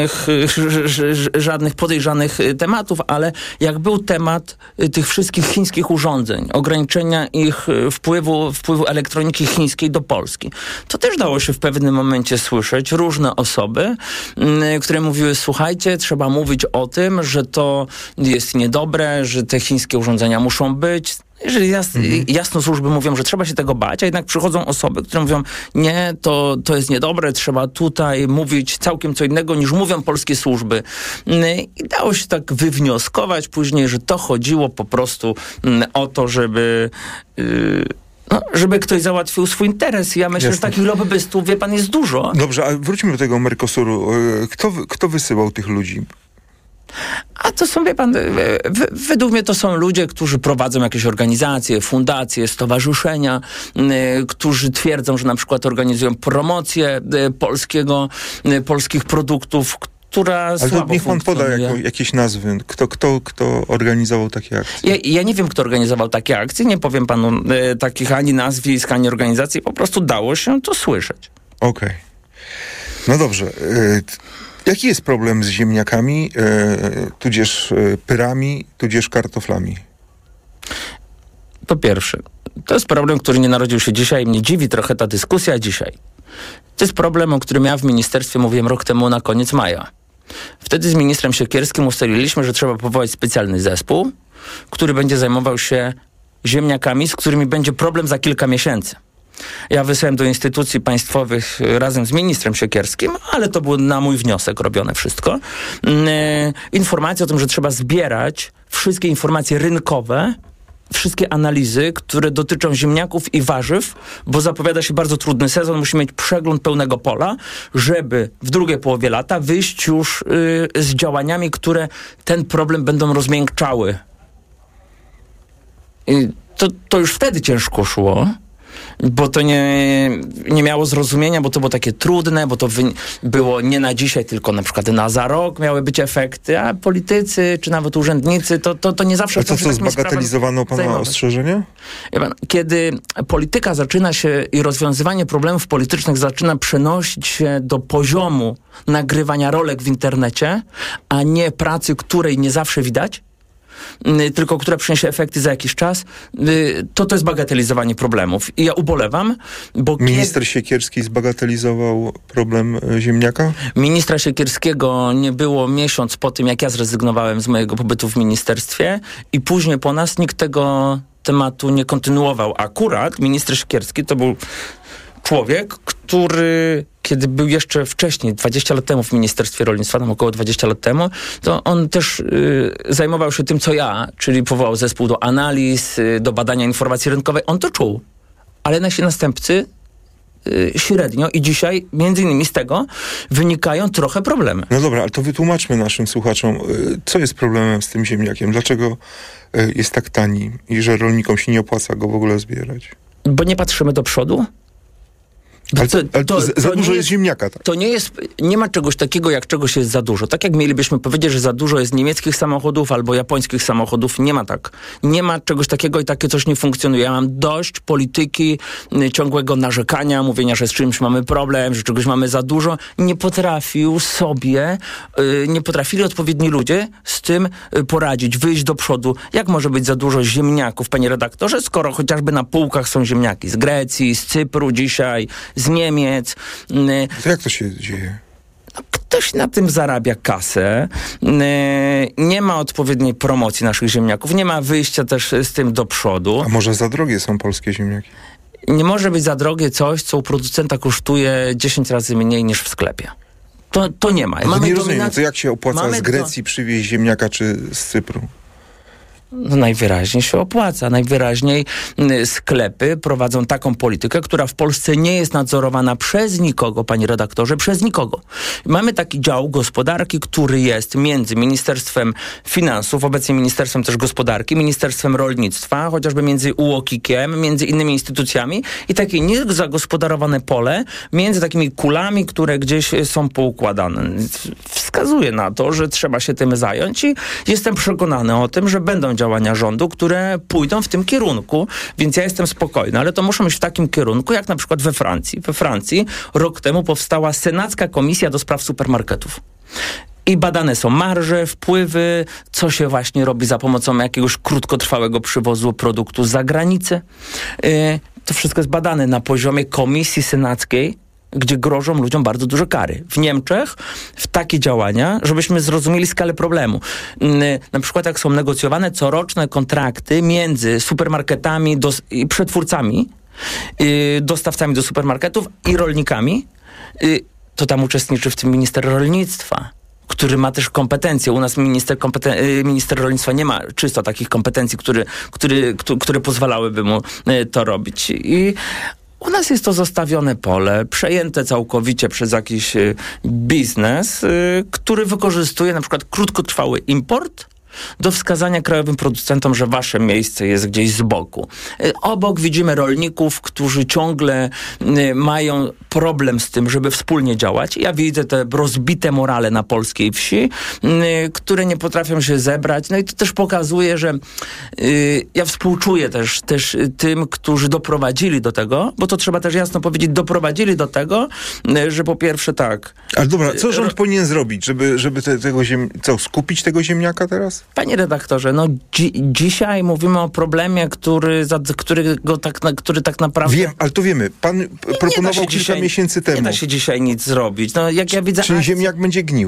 żadnych podejrzanych tematów, ale jak był temat tych wszystkich chińskich urządzeń, ograniczenia ich wpływu elektroniki chińskiej do Polski, to też dało się w pewnym momencie słyszeć różne osoby, które mówiły, słuchajcie, trzeba mówić o tym, że to jest niedobre, że te chińskie urządzenia muszą być. Jeżeli jasno służby mówią, że trzeba się tego bać, a jednak przychodzą osoby, które mówią, nie, to jest niedobre, trzeba tutaj mówić całkiem co innego, niż mówią polskie służby. I dało się tak wywnioskować później, że to chodziło po prostu o to, żeby ktoś załatwił swój interes. Ja myślę, że takich lobbystów, wie pan, jest dużo. Dobrze, a wróćmy do tego Mercosuru. Kto wysyłał tych ludzi? A to są, wie pan, według mnie to są ludzie, którzy prowadzą jakieś organizacje, fundacje, stowarzyszenia, którzy twierdzą, że na przykład organizują promocję polskich produktów, która słabo Ale niech pan poda jakieś nazwy. Kto organizował takie akcje? Ja nie wiem, kto organizował takie akcje. Nie powiem panu takich ani nazwisk, ani organizacji. Po prostu dało się to słyszeć. Okej. No dobrze. Jaki jest problem z ziemniakami, tudzież pyrami, tudzież kartoflami? Po pierwsze, to jest problem, który nie narodził się dzisiaj. Mnie dziwi trochę ta dyskusja dzisiaj. To jest problem, o którym ja w ministerstwie mówiłem rok temu na koniec maja. Wtedy z ministrem Siekierskim ustaliliśmy, że trzeba powołać specjalny zespół, który będzie zajmował się ziemniakami, z którymi będzie problem za kilka miesięcy. Ja wysłałem do instytucji państwowych razem z ministrem Siekierskim, ale to było na mój wniosek robione wszystko. Informacje o tym, że trzeba zbierać wszystkie informacje rynkowe, wszystkie analizy, które dotyczą ziemniaków i warzyw, bo zapowiada się bardzo trudny sezon, musimy mieć przegląd pełnego pola, żeby w drugiej połowie lata wyjść już z działaniami, które ten problem będą rozmiękczały. I to już wtedy ciężko szło, bo to nie miało zrozumienia, bo to było takie trudne, bo to było nie na dzisiaj, tylko na przykład na za rok miały być efekty, a politycy, czy nawet urzędnicy, to nie zawsze... A to co, zbagatelizowano pana ostrzeżenia? Kiedy polityka zaczyna się i rozwiązywanie problemów politycznych zaczyna przenosić się do poziomu nagrywania rolek w internecie, a nie pracy, której nie zawsze widać, tylko która przyniesie efekty za jakiś czas, to jest bagatelizowanie problemów. I ja ubolewam, bo... Minister Siekierski zbagatelizował problem ziemniaka? Ministra Siekierskiego nie było miesiąc po tym, jak ja zrezygnowałem z mojego pobytu w ministerstwie i później po nas nikt tego tematu nie kontynuował. Akurat minister Siekierski to był człowiek, który, kiedy był jeszcze wcześniej, 20 lat temu w Ministerstwie Rolnictwa, tam około 20 lat temu, to on też zajmował się tym, co ja, czyli powołał zespół do analiz, do badania informacji rynkowej. On to czuł. Ale nasi następcy średnio i dzisiaj, między innymi z tego, wynikają trochę problemy. No dobra, ale to wytłumaczmy naszym słuchaczom, co jest problemem z tym ziemniakiem? Dlaczego jest tak tani i że rolnikom się nie opłaca go w ogóle zbierać? Bo nie patrzymy do przodu? Za dużo jest ziemniaka. Tak? Nie ma czegoś takiego, jak czegoś jest za dużo. Tak jak mielibyśmy powiedzieć, że za dużo jest niemieckich samochodów albo japońskich samochodów. Nie ma tak. Nie ma czegoś takiego i takie coś nie funkcjonuje. Ja mam dość polityki, ciągłego narzekania, mówienia, że z czymś mamy problem, że czegoś mamy za dużo. Nie potrafili odpowiedni ludzie z tym poradzić, wyjść do przodu. Jak może być za dużo ziemniaków, panie redaktorze, skoro chociażby na półkach są ziemniaki z Grecji, z Cypru dzisiaj, z Niemiec. To jak to się dzieje? Ktoś na tym zarabia kasę. Nie ma odpowiedniej promocji naszych ziemniaków. Nie ma wyjścia też z tym do przodu. A może za drogie są polskie ziemniaki? Nie może być za drogie coś, co u producenta kosztuje 10 razy mniej niż w sklepie. To nie ma. Nie rozumiem, to jak się opłaca z Grecji przywieźć ziemniaka czy z Cypru? No najwyraźniej się opłaca. Najwyraźniej sklepy prowadzą taką politykę, która w Polsce nie jest nadzorowana przez nikogo, panie redaktorze, przez nikogo. Mamy taki dział gospodarki, który jest między Ministerstwem Finansów, obecnie Ministerstwem też Gospodarki, Ministerstwem Rolnictwa, chociażby między UOKiK-iem, między innymi instytucjami i takie niezagospodarowane pole między takimi kulami, które gdzieś są poukładane. Wskazuje na to, że trzeba się tym zająć i jestem przekonany o tym, że będą działania rządu, które pójdą w tym kierunku, więc ja jestem spokojny, ale to muszą iść w takim kierunku, jak na przykład we Francji. We Francji rok temu powstała Senacka Komisja do Spraw Supermarketów. I badane są marże, wpływy, co się właśnie robi za pomocą jakiegoś krótkotrwałego przywozu produktu z zagranicy. To wszystko jest badane na poziomie Komisji Senackiej, gdzie grożą ludziom bardzo duże kary. W Niemczech w takie działania, żebyśmy zrozumieli skalę problemu. Na przykład jak są negocjowane coroczne kontrakty między supermarketami i przetwórcami, dostawcami do supermarketów i rolnikami, to tam uczestniczy w tym minister rolnictwa, który ma też kompetencje. U nas minister rolnictwa nie ma czysto takich kompetencji, które pozwalałyby mu to robić. I u nas jest to zostawione pole, przejęte całkowicie przez jakiś biznes, który wykorzystuje na przykład krótkotrwały import do wskazania krajowym producentom, że wasze miejsce jest gdzieś z boku. Obok widzimy rolników, którzy ciągle mają problem z tym, żeby wspólnie działać. Ja widzę te rozbite morale na polskiej wsi, które nie potrafią się zebrać. No i to też pokazuje, że ja współczuję też tym, którzy doprowadzili do tego, bo to trzeba też jasno powiedzieć, doprowadzili do tego, że po pierwsze tak. Ale dobra, co rząd powinien zrobić, żeby skupić tego ziemniaka teraz? Panie redaktorze, dzisiaj mówimy o problemie, który tak naprawdę... Wiem, ale to wiemy. Pan proponował kilka miesięcy temu. Nie da się dzisiaj nic zrobić. Jak ja widzę... Czyli ziemniak będzie gnił?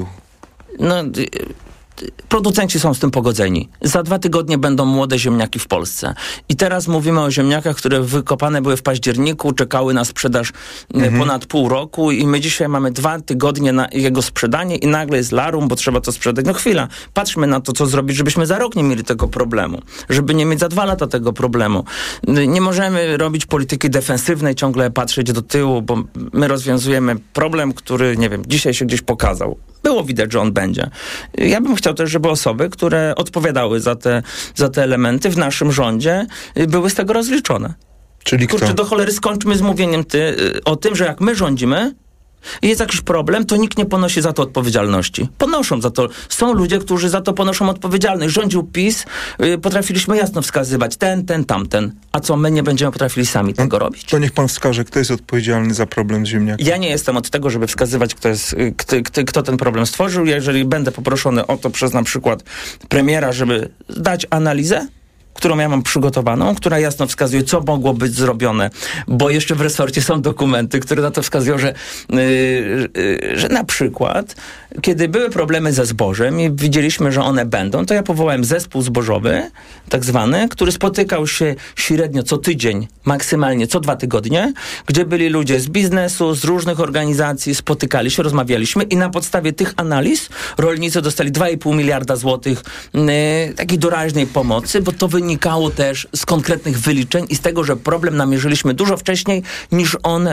Producenci są z tym pogodzeni. Za 2 tygodnie będą młode ziemniaki w Polsce. I teraz mówimy o ziemniakach, które wykopane były w październiku, czekały na sprzedaż ponad pół roku i my dzisiaj mamy 2 tygodnie na jego sprzedanie i nagle jest larum, bo trzeba to sprzedać. No chwila, patrzmy na to, co zrobić, żebyśmy za rok nie mieli tego problemu. Żeby nie mieć za 2 lata tego problemu. Nie możemy robić polityki defensywnej, ciągle patrzeć do tyłu, bo my rozwiązujemy problem, który, nie wiem, dzisiaj się gdzieś pokazał. Było widać, że on będzie. Ja bym chciał też, żeby osoby, które odpowiadały za te elementy w naszym rządzie, były z tego rozliczone. Czyli Kurczę, do cholery skończmy z mówieniem o tym, że jak my rządzimy i jest jakiś problem, to nikt nie ponosi za to odpowiedzialności. Ponoszą za to. Są ludzie, którzy za to ponoszą odpowiedzialność. Rządził PiS, potrafiliśmy jasno wskazywać ten, tamten. A co, my nie będziemy potrafili sami tego robić? To niech pan wskaże, kto jest odpowiedzialny za problem z ziemniakiem. Ja nie jestem od tego, żeby wskazywać, kto ten problem stworzył. Jeżeli będę poproszony o to przez na przykład premiera, żeby dać analizę, którą ja mam przygotowaną, która jasno wskazuje, co mogło być zrobione, bo jeszcze w resorcie są dokumenty, które na to wskazują, że na przykład, kiedy były problemy ze zbożem i widzieliśmy, że one będą, to ja powołałem zespół zbożowy, tak zwany, który spotykał się średnio co tydzień, maksymalnie co 2 tygodnie, gdzie byli ludzie z biznesu, z różnych organizacji, spotykali się, rozmawialiśmy i na podstawie tych analiz rolnicy dostali 2,5 miliarda złotych takiej doraźnej pomocy, bo to wynika wynikało też z konkretnych wyliczeń i z tego, że problem namierzyliśmy dużo wcześniej, niż on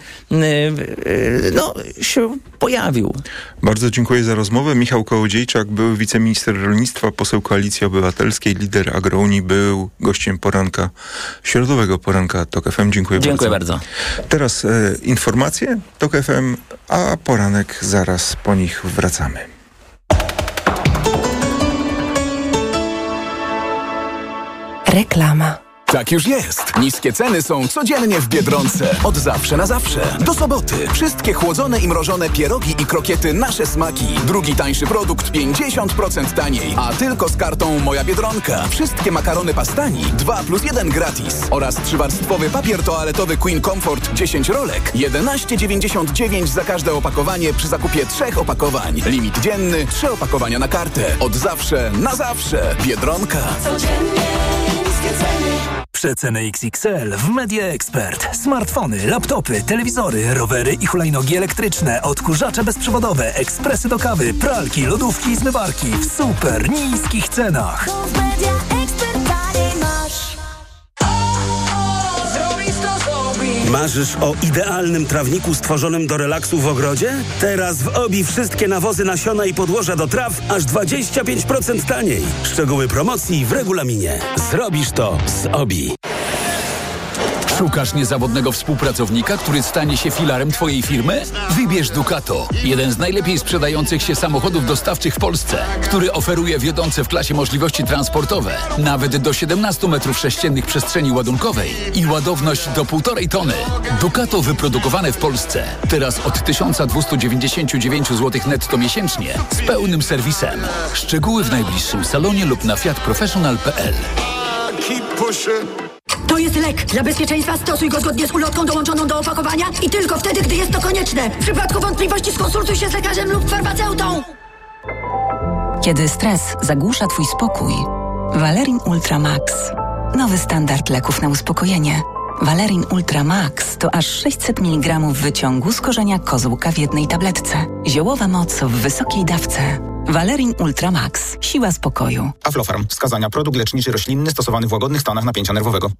się pojawił. Bardzo dziękuję za rozmowę. Michał Kołodziejczak, były wiceminister rolnictwa, poseł Koalicji Obywatelskiej, lider Agrounii, był gościem środowego poranka TOK FM. Dziękuję bardzo. Teraz informacje TOK FM, a poranek zaraz po nich wracamy. Reklama. Tak już jest. Niskie ceny są codziennie w Biedronce. Od zawsze na zawsze. Do soboty. Wszystkie chłodzone i mrożone pierogi i krokiety nasze smaki. Drugi tańszy produkt 50% taniej. A tylko z kartą Moja Biedronka. Wszystkie makarony Pastani 2+1 gratis. Oraz 3-warstwowy papier toaletowy Queen Comfort 10 rolek. 11,99 za każde opakowanie przy zakupie 3 opakowań. Limit dzienny 3 opakowania na kartę. Od zawsze na zawsze. Biedronka. Codziennie niskie ceny. Przeceny XXL w Media Expert. Smartfony, laptopy, telewizory, rowery i hulajnogi elektryczne, odkurzacze bezprzewodowe, ekspresy do kawy, pralki, lodówki i zmywarki w super niskich cenach. Marzysz o idealnym trawniku stworzonym do relaksu w ogrodzie? Teraz w OBI wszystkie nawozy, nasiona i podłoża do traw aż 25% taniej. Szczegóły promocji w regulaminie. Zrobisz to z OBI. Szukasz niezawodnego współpracownika, który stanie się filarem Twojej firmy? Wybierz Ducato, jeden z najlepiej sprzedających się samochodów dostawczych w Polsce, który oferuje wiodące w klasie możliwości transportowe, nawet do 17 m3 przestrzeni ładunkowej i ładowność do 1,5 tony. Ducato wyprodukowane w Polsce. Teraz od 1299 zł netto miesięcznie z pełnym serwisem. Szczegóły w najbliższym salonie lub na fiatprofessional.pl. To jest lek. Dla bezpieczeństwa stosuj go zgodnie z ulotką dołączoną do opakowania i tylko wtedy, gdy jest to konieczne. W przypadku wątpliwości skonsultuj się z lekarzem lub farmaceutą. Kiedy stres zagłusza Twój spokój, Valerin Ultra Max. Nowy standard leków na uspokojenie. Valerin Ultra Max to aż 600 mg wyciągu z korzenia kozłka w jednej tabletce. Ziołowa moc w wysokiej dawce. Valerin Ultra Max. Siła spokoju. Aflofarm. Wskazania. Produkt leczniczy roślinny stosowany w łagodnych stanach napięcia nerwowego.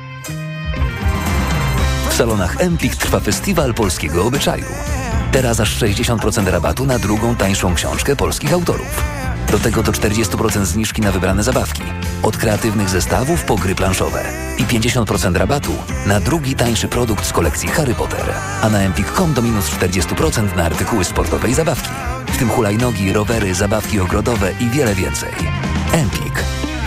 W salonach Empik trwa festiwal polskiego obyczaju. Teraz aż 60% rabatu na drugą tańszą książkę polskich autorów. Do tego do 40% zniżki na wybrane zabawki. Od kreatywnych zestawów po gry planszowe. I 50% rabatu na drugi tańszy produkt z kolekcji Harry Potter. A na empik.com do minus 40% na artykuły sportowe i zabawki. W tym hulajnogi, rowery, zabawki ogrodowe i wiele więcej. Empik.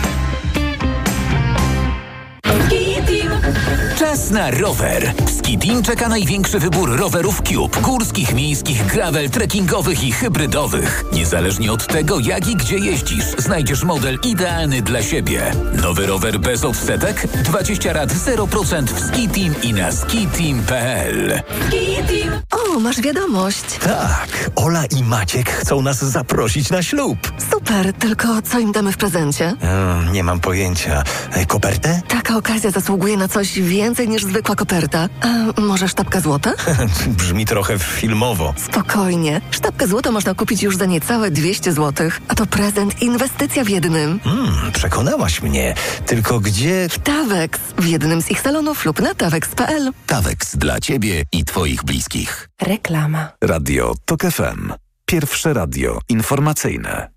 Czas na rower. W Ski Team czeka największy wybór rowerów Cube. Górskich, miejskich, gravel, trekkingowych i hybrydowych. Niezależnie od tego, jak i gdzie jeździsz, znajdziesz model idealny dla siebie. Nowy rower bez odsetek? 20 rat 0% w Ski Team i na skiteam.pl. Ski Team. O, masz wiadomość. Tak, Ola i Maciek chcą nas zaprosić na ślub. Super, tylko co im damy w prezencie? Nie mam pojęcia. Kopertę? Taka okazja zasługuje na coś więcej niż zwykła koperta. A może sztabka złota? Brzmi trochę filmowo. Spokojnie. Sztabkę złota można kupić już za niecałe 200 zł. A to prezent, inwestycja w jednym. Przekonałaś mnie. Tylko gdzie? W Tawex. W jednym z ich salonów lub na tawex.pl. Tawex dla Ciebie i Twoich bliskich. Reklama. Radio TOK FM. Pierwsze radio informacyjne.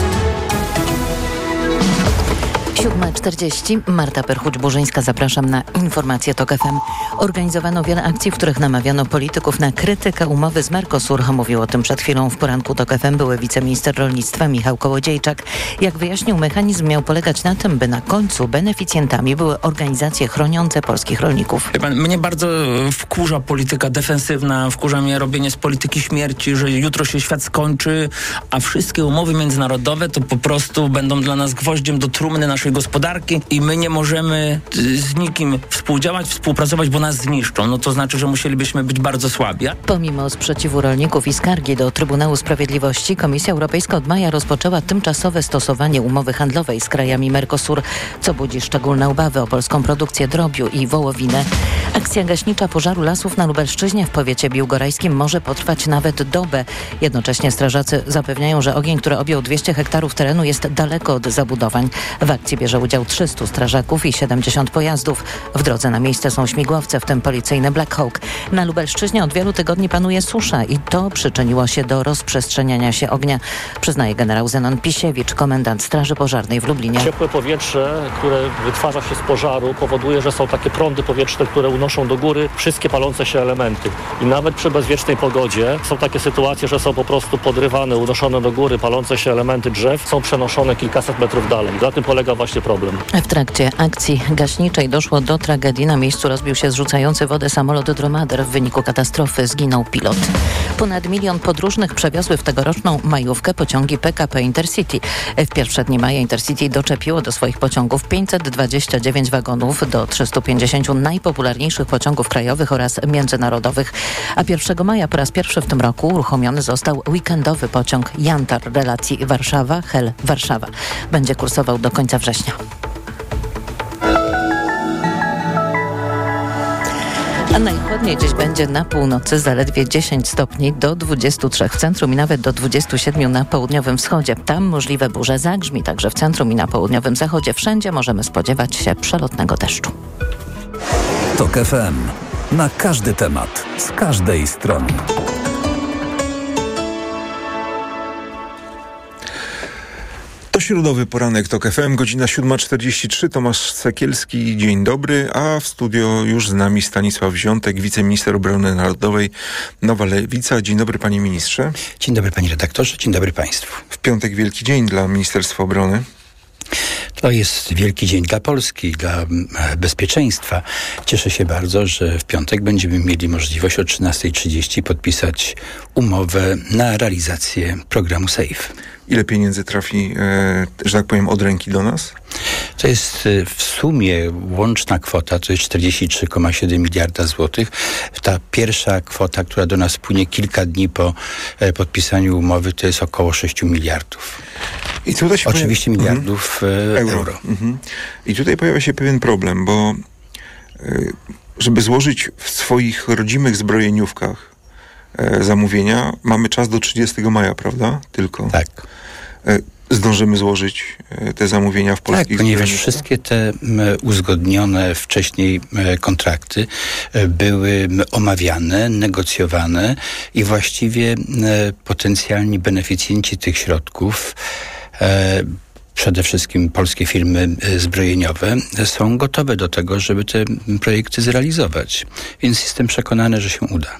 7:40. Marta Perchuć-Burzyńska, zapraszam na informacje TOK FM. Organizowano wiele akcji, w których namawiano polityków na krytykę umowy z Mercosur. Mówił o tym przed chwilą w poranku TOK FM były wiceminister rolnictwa Michał Kołodziejczak. Jak wyjaśnił, mechanizm miał polegać na tym, by na końcu beneficjentami były organizacje chroniące polskich rolników. Mnie bardzo wkurza polityka defensywna, wkurza mnie robienie z polityki śmierci, że jutro się świat skończy, a wszystkie umowy międzynarodowe to po prostu będą dla nas gwoździem do trumny naszej gospodarki i my nie możemy z nikim współdziałać, współpracować, bo nas zniszczą. No to znaczy, że musielibyśmy być bardzo słabi. Pomimo sprzeciwu rolników i skargi do Trybunału Sprawiedliwości, Komisja Europejska od maja rozpoczęła tymczasowe stosowanie umowy handlowej z krajami Mercosur, co budzi szczególne obawy o polską produkcję drobiu i wołowinę. Akcja gaśnicza pożaru lasów na Lubelszczyźnie w powiecie biłgorajskim może potrwać nawet dobę. Jednocześnie strażacy zapewniają, że ogień, który objął 200 hektarów terenu, jest daleko od zabudowań. W akcji bierze udział 300 strażaków i 70 pojazdów. W drodze na miejsce są śmigłowce, w tym policyjny Black Hawk. Na Lubelszczyźnie od wielu tygodni panuje susza i to przyczyniło się do rozprzestrzeniania się ognia, przyznaje generał Zenon Pisiewicz, komendant Straży Pożarnej w Lublinie. Ciepłe powietrze, które wytwarza się z pożaru, powoduje, że są takie prądy powietrzne, które unoszą do góry wszystkie palące się elementy. I nawet przy bezwiecznej pogodzie są takie sytuacje, że są po prostu podrywane, unoszone do góry palące się elementy drzew, są przenoszone kilkaset metrów dalej. Na tym polega właśnie problem. W trakcie akcji gaśniczej doszło do tragedii. Na miejscu rozbił się zrzucający wodę samolot Dromader. W wyniku katastrofy zginął pilot. Ponad 1 milion podróżnych przewiozły w tegoroczną majówkę pociągi PKP Intercity. W pierwsze dni maja Intercity doczepiło do swoich pociągów 529 wagonów do 350 najpopularniejszych pociągów krajowych oraz międzynarodowych. A 1 maja po raz pierwszy w tym roku uruchomiony został weekendowy pociąg Jantar relacji Warszawa-Hel-Warszawa. Będzie kursował do końca września. A najchłodniej dziś będzie na północy, zaledwie 10 stopni do 23 w centrum i nawet do 27 na południowym wschodzie. Tam możliwe burze, zagrzmi także w centrum i na południowym zachodzie. Wszędzie możemy spodziewać się przelotnego deszczu. TOK FM. Na każdy temat, z każdej strony. To środowy poranek TOK FM, godzina 7:43. Tomasz Sekielski, dzień dobry, a w studio już z nami Stanisław Wziątek, wiceminister obrony narodowej, Nowa Lewica. Dzień dobry, panie ministrze. Dzień dobry, panie redaktorze, dzień dobry państwu. W piątek wielki dzień dla Ministerstwa Obrony. To jest wielki dzień dla Polski, dla bezpieczeństwa. Cieszę się bardzo, że w piątek będziemy mieli możliwość o 13:30 podpisać umowę na realizację programu SAFE. Ile pieniędzy trafi, że tak powiem, od ręki do nas? To jest w sumie łączna kwota, to jest 43,7 miliarda złotych. Ta pierwsza kwota, która do nas płynie kilka dni po podpisaniu umowy, to jest około 6 miliardów. I tutaj się oczywiście miliardów euro. I tutaj pojawia się pewien problem, bo żeby złożyć w swoich rodzimych zbrojeniówkach zamówienia, mamy czas do 30 maja, prawda? Tylko. Tak. Zdążymy złożyć te zamówienia w polskich Tak, ponieważ wszystkie te uzgodnione wcześniej kontrakty były omawiane, negocjowane i właściwie potencjalni beneficjenci tych środków, przede wszystkim polskie firmy zbrojeniowe, są gotowe do tego, żeby te projekty zrealizować. Więc jestem przekonany, że się uda.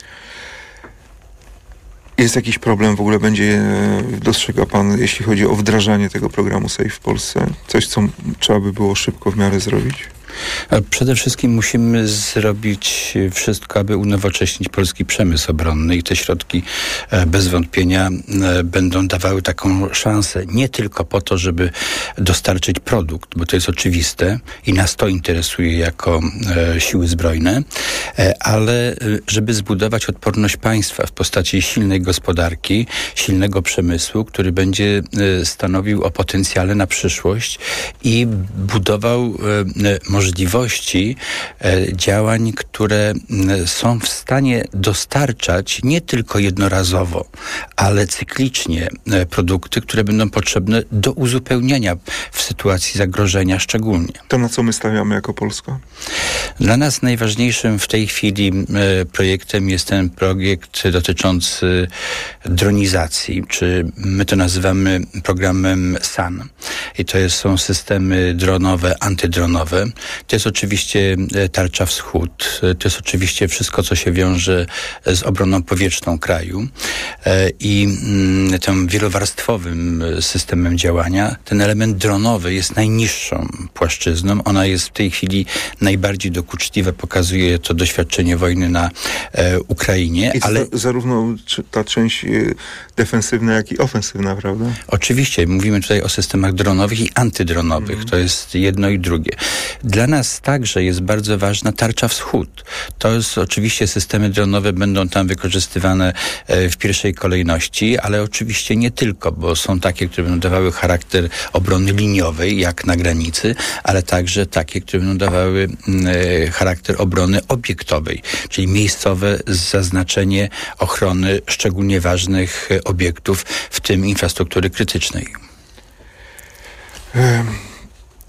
Jest jakiś problem w ogóle, dostrzega pan, jeśli chodzi o wdrażanie tego programu SAFE w Polsce? Coś, co trzeba by było szybko w miarę zrobić? Przede wszystkim musimy zrobić wszystko, aby unowocześnić polski przemysł obronny i te środki bez wątpienia będą dawały taką szansę nie tylko po to, żeby dostarczyć produkt, bo to jest oczywiste i nas to interesuje jako siły zbrojne, ale żeby zbudować odporność państwa w postaci silnej gospodarki, silnego przemysłu, który będzie stanowił o potencjale na przyszłość i budował możliwości działań, które są w stanie dostarczać nie tylko jednorazowo, ale cyklicznie produkty, które będą potrzebne do uzupełniania w sytuacji zagrożenia szczególnie. To na co my stawiamy jako Polska? Dla nas najważniejszym w tej chwili projektem jest ten projekt dotyczący dronizacji, czy my to nazywamy programem SAN. I to są systemy dronowe, antydronowe. To jest oczywiście tarcza wschód. To jest oczywiście wszystko, co się wiąże z obroną powietrzną kraju i tym wielowarstwowym systemem działania. Ten element dronowy jest najniższą płaszczyzną. Ona jest w tej chwili najbardziej dokuczliwa. Pokazuje to doświadczenie wojny na Ukrainie. Ale zarówno ta część defensywna, jak i ofensywna, prawda? Oczywiście. Mówimy tutaj o systemach dronowych i antydronowych. To jest jedno i drugie. Dla nas także jest bardzo ważna tarcza wschód. To jest oczywiście systemy dronowe będą tam wykorzystywane w pierwszej kolejności, ale oczywiście nie tylko, bo są takie, które będą dawały charakter obrony liniowej, jak na granicy, ale także takie, które będą dawały charakter obrony obiektowej, czyli miejscowe zaznaczenie ochrony szczególnie ważnych obiektów, w tym infrastruktury krytycznej.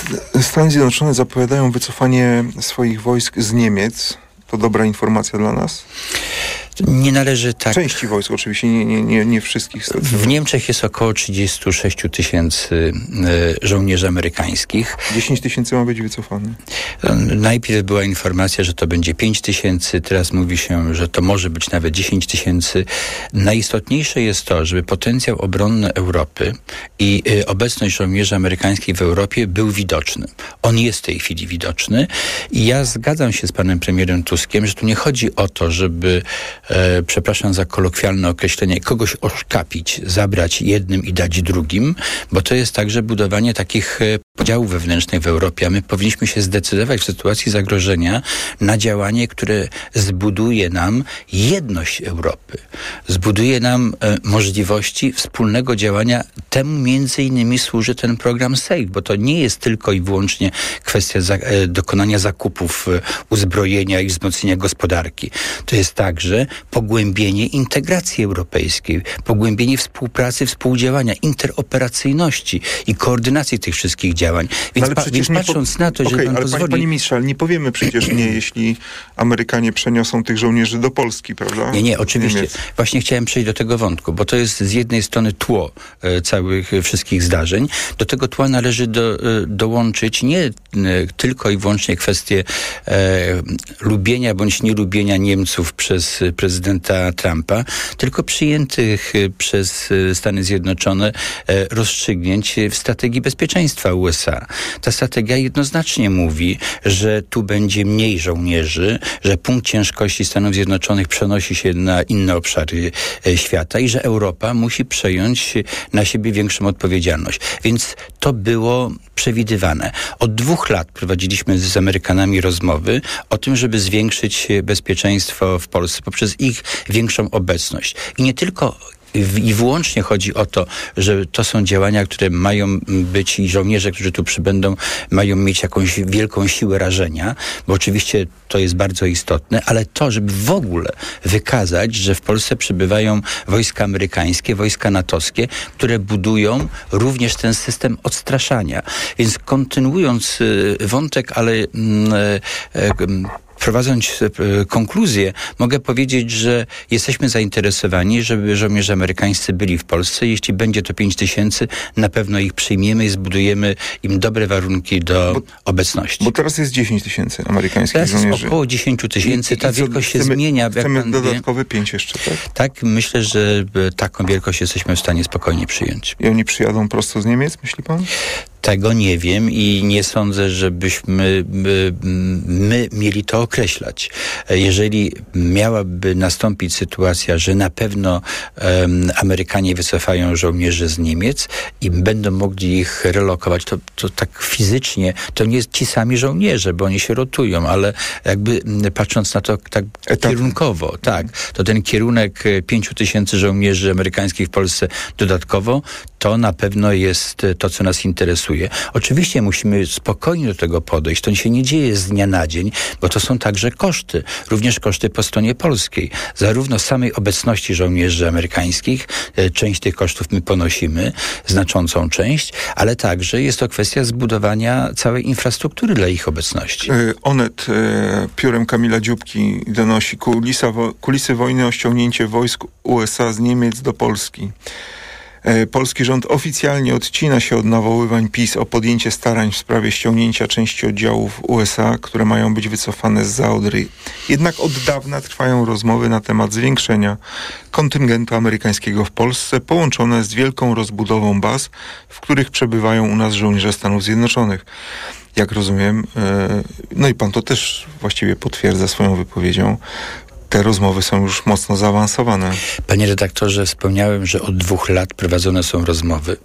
Stany Zjednoczone zapowiadają wycofanie swoich wojsk z Niemiec. To dobra informacja dla nas? Nie należy tak... Części wojsk oczywiście, nie wszystkich. W Niemczech jest około 36 tysięcy żołnierzy amerykańskich. 10 tysięcy ma być wycofane. Najpierw była informacja, że to będzie 5 tysięcy, teraz mówi się, że to może być nawet 10 tysięcy. Najistotniejsze jest to, żeby potencjał obronny Europy i obecność żołnierzy amerykańskich w Europie był widoczny. On jest w tej chwili widoczny i ja zgadzam się z panem premierem Tuskiem, że tu nie chodzi o to, żeby przepraszam za kolokwialne określenie, kogoś oszkapić, zabrać jednym i dać drugim, bo to jest także budowanie takich podziałów wewnętrznych w Europie, a my powinniśmy się zdecydować w sytuacji zagrożenia na działanie, które zbuduje nam jedność Europy, zbuduje nam możliwości wspólnego działania. Temu między innymi służy ten program SAFE, bo to nie jest tylko i wyłącznie kwestia dokonania zakupów uzbrojenia i wzmocnienia gospodarki. To jest także pogłębienie integracji europejskiej, pogłębienie współpracy, współdziałania, interoperacyjności i koordynacji tych wszystkich działań. Więc, więc patrząc na to, że pan pozwoli... Panie ministrze, ale nie powiemy przecież nie, jeśli Amerykanie przeniosą tych żołnierzy do Polski, prawda? Nie, oczywiście. Właśnie chciałem przejść do tego wątku, bo to jest z jednej strony tło całych wszystkich zdarzeń. Do tego tła należy dołączyć nie tylko i wyłącznie kwestię lubienia bądź nielubienia Niemców przez prezydenta Trumpa, tylko przyjętych przez Stany Zjednoczone rozstrzygnięć w strategii bezpieczeństwa USA. Ta strategia jednoznacznie mówi, że tu będzie mniej żołnierzy, że punkt ciężkości Stanów Zjednoczonych przenosi się na inne obszary świata i że Europa musi przejąć na siebie większą odpowiedzialność. Więc to było przewidywane. Od 2 lat prowadziliśmy z Amerykanami rozmowy o tym, żeby zwiększyć bezpieczeństwo w Polsce poprzez ich większą obecność. I nie tylko i wyłącznie chodzi o to, że to są działania, które mają być i żołnierze, którzy tu przybędą, mają mieć jakąś wielką siłę rażenia, bo oczywiście to jest bardzo istotne, ale to, żeby w ogóle wykazać, że w Polsce przybywają wojska amerykańskie, wojska natowskie, które budują również ten system odstraszania. Więc kontynuując wątek, ale prowadząc konkluzję, mogę powiedzieć, że jesteśmy zainteresowani, żeby żołnierze amerykańscy byli w Polsce. Jeśli będzie to 5 tysięcy, na pewno ich przyjmiemy i zbudujemy im dobre warunki do obecności. Bo teraz jest 10 tysięcy amerykańskich teraz żołnierzy. Jest około 10 tysięcy. Ta wielkość się zmienia. Chcemy dodatkowe 5 jeszcze, tak? Tak, myślę, że taką wielkość jesteśmy w stanie spokojnie przyjąć. I oni przyjadą prosto z Niemiec, myśli pan? Tego nie wiem i nie sądzę, żebyśmy my mieli to określać. Jeżeli miałaby nastąpić sytuacja, że na pewno Amerykanie wycofają żołnierzy z Niemiec i będą mogli ich relokować, to tak fizycznie to nie jest ci sami żołnierze, bo oni się rotują, ale jakby patrząc na to tak kierunkowo, tak, to ten kierunek 5 tysięcy żołnierzy amerykańskich w Polsce dodatkowo, to na pewno jest to, co nas interesuje. Oczywiście musimy spokojnie do tego podejść. To się nie dzieje z dnia na dzień, bo to są także koszty. Również koszty po stronie polskiej. Zarówno samej obecności żołnierzy amerykańskich, część tych kosztów my ponosimy, znaczącą część, ale także jest to kwestia zbudowania całej infrastruktury dla ich obecności. Onet piórem Kamila Dziubki donosi kulisy wojny o ściągnięcie wojsk USA z Niemiec do Polski. Polski rząd oficjalnie odcina się od nawoływań PiS o podjęcie starań w sprawie ściągnięcia części oddziałów USA, które mają być wycofane z Zaodry. Jednak od dawna trwają rozmowy na temat zwiększenia kontyngentu amerykańskiego w Polsce, połączone z wielką rozbudową baz, w których przebywają u nas żołnierze Stanów Zjednoczonych. Jak rozumiem, no i pan to też właściwie potwierdza swoją wypowiedzią, te rozmowy są już mocno zaawansowane. Panie redaktorze, wspomniałem, że od 2 lat prowadzone są rozmowy.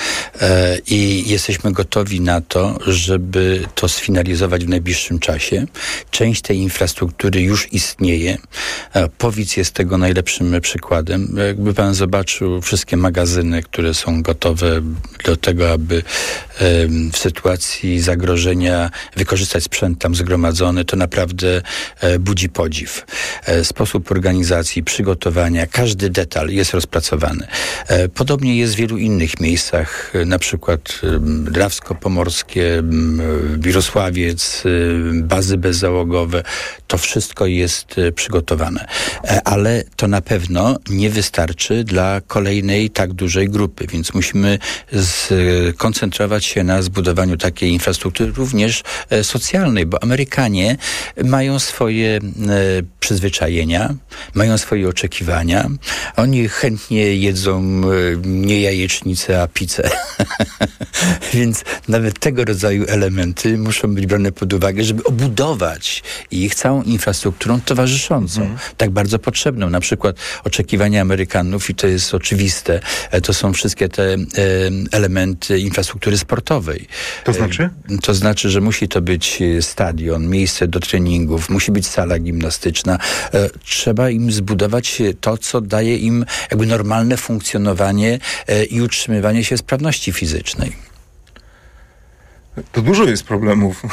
I jesteśmy gotowi na to, żeby to sfinalizować w najbliższym czasie. Część tej infrastruktury już istnieje. Powic jest tego najlepszym przykładem. Jakby pan zobaczył wszystkie magazyny, które są gotowe do tego, aby w sytuacji zagrożenia wykorzystać sprzęt tam zgromadzony, to naprawdę budzi podziw. Sposób organizacji, przygotowania, każdy detal jest rozpracowany. Podobnie jest w wielu innych miejscach. miejscach, na przykład Drawsko-Pomorskie, Mirosławiec, bazy bezzałogowe, to wszystko jest przygotowane. Ale to na pewno nie wystarczy dla kolejnej tak dużej grupy, więc musimy skoncentrować się na zbudowaniu takiej infrastruktury również socjalnej, bo Amerykanie mają swoje przyzwyczajenia, mają swoje oczekiwania. Oni chętnie jedzą nie jajecznicę, a pizzę. Więc nawet tego rodzaju elementy muszą być brane pod uwagę, żeby obudować ich całą infrastrukturą towarzyszącą, tak bardzo potrzebną. Na przykład oczekiwania Amerykanów, i to jest oczywiste, to są wszystkie te elementy infrastruktury sportowej. To znaczy? To znaczy, że musi to być stadion, miejsce do treningów, musi być sala gimnastyczna. Trzeba im zbudować to, co daje im jakby normalne funkcjonowanie i utrzymywanie się sprawności fizycznej. To dużo jest problemów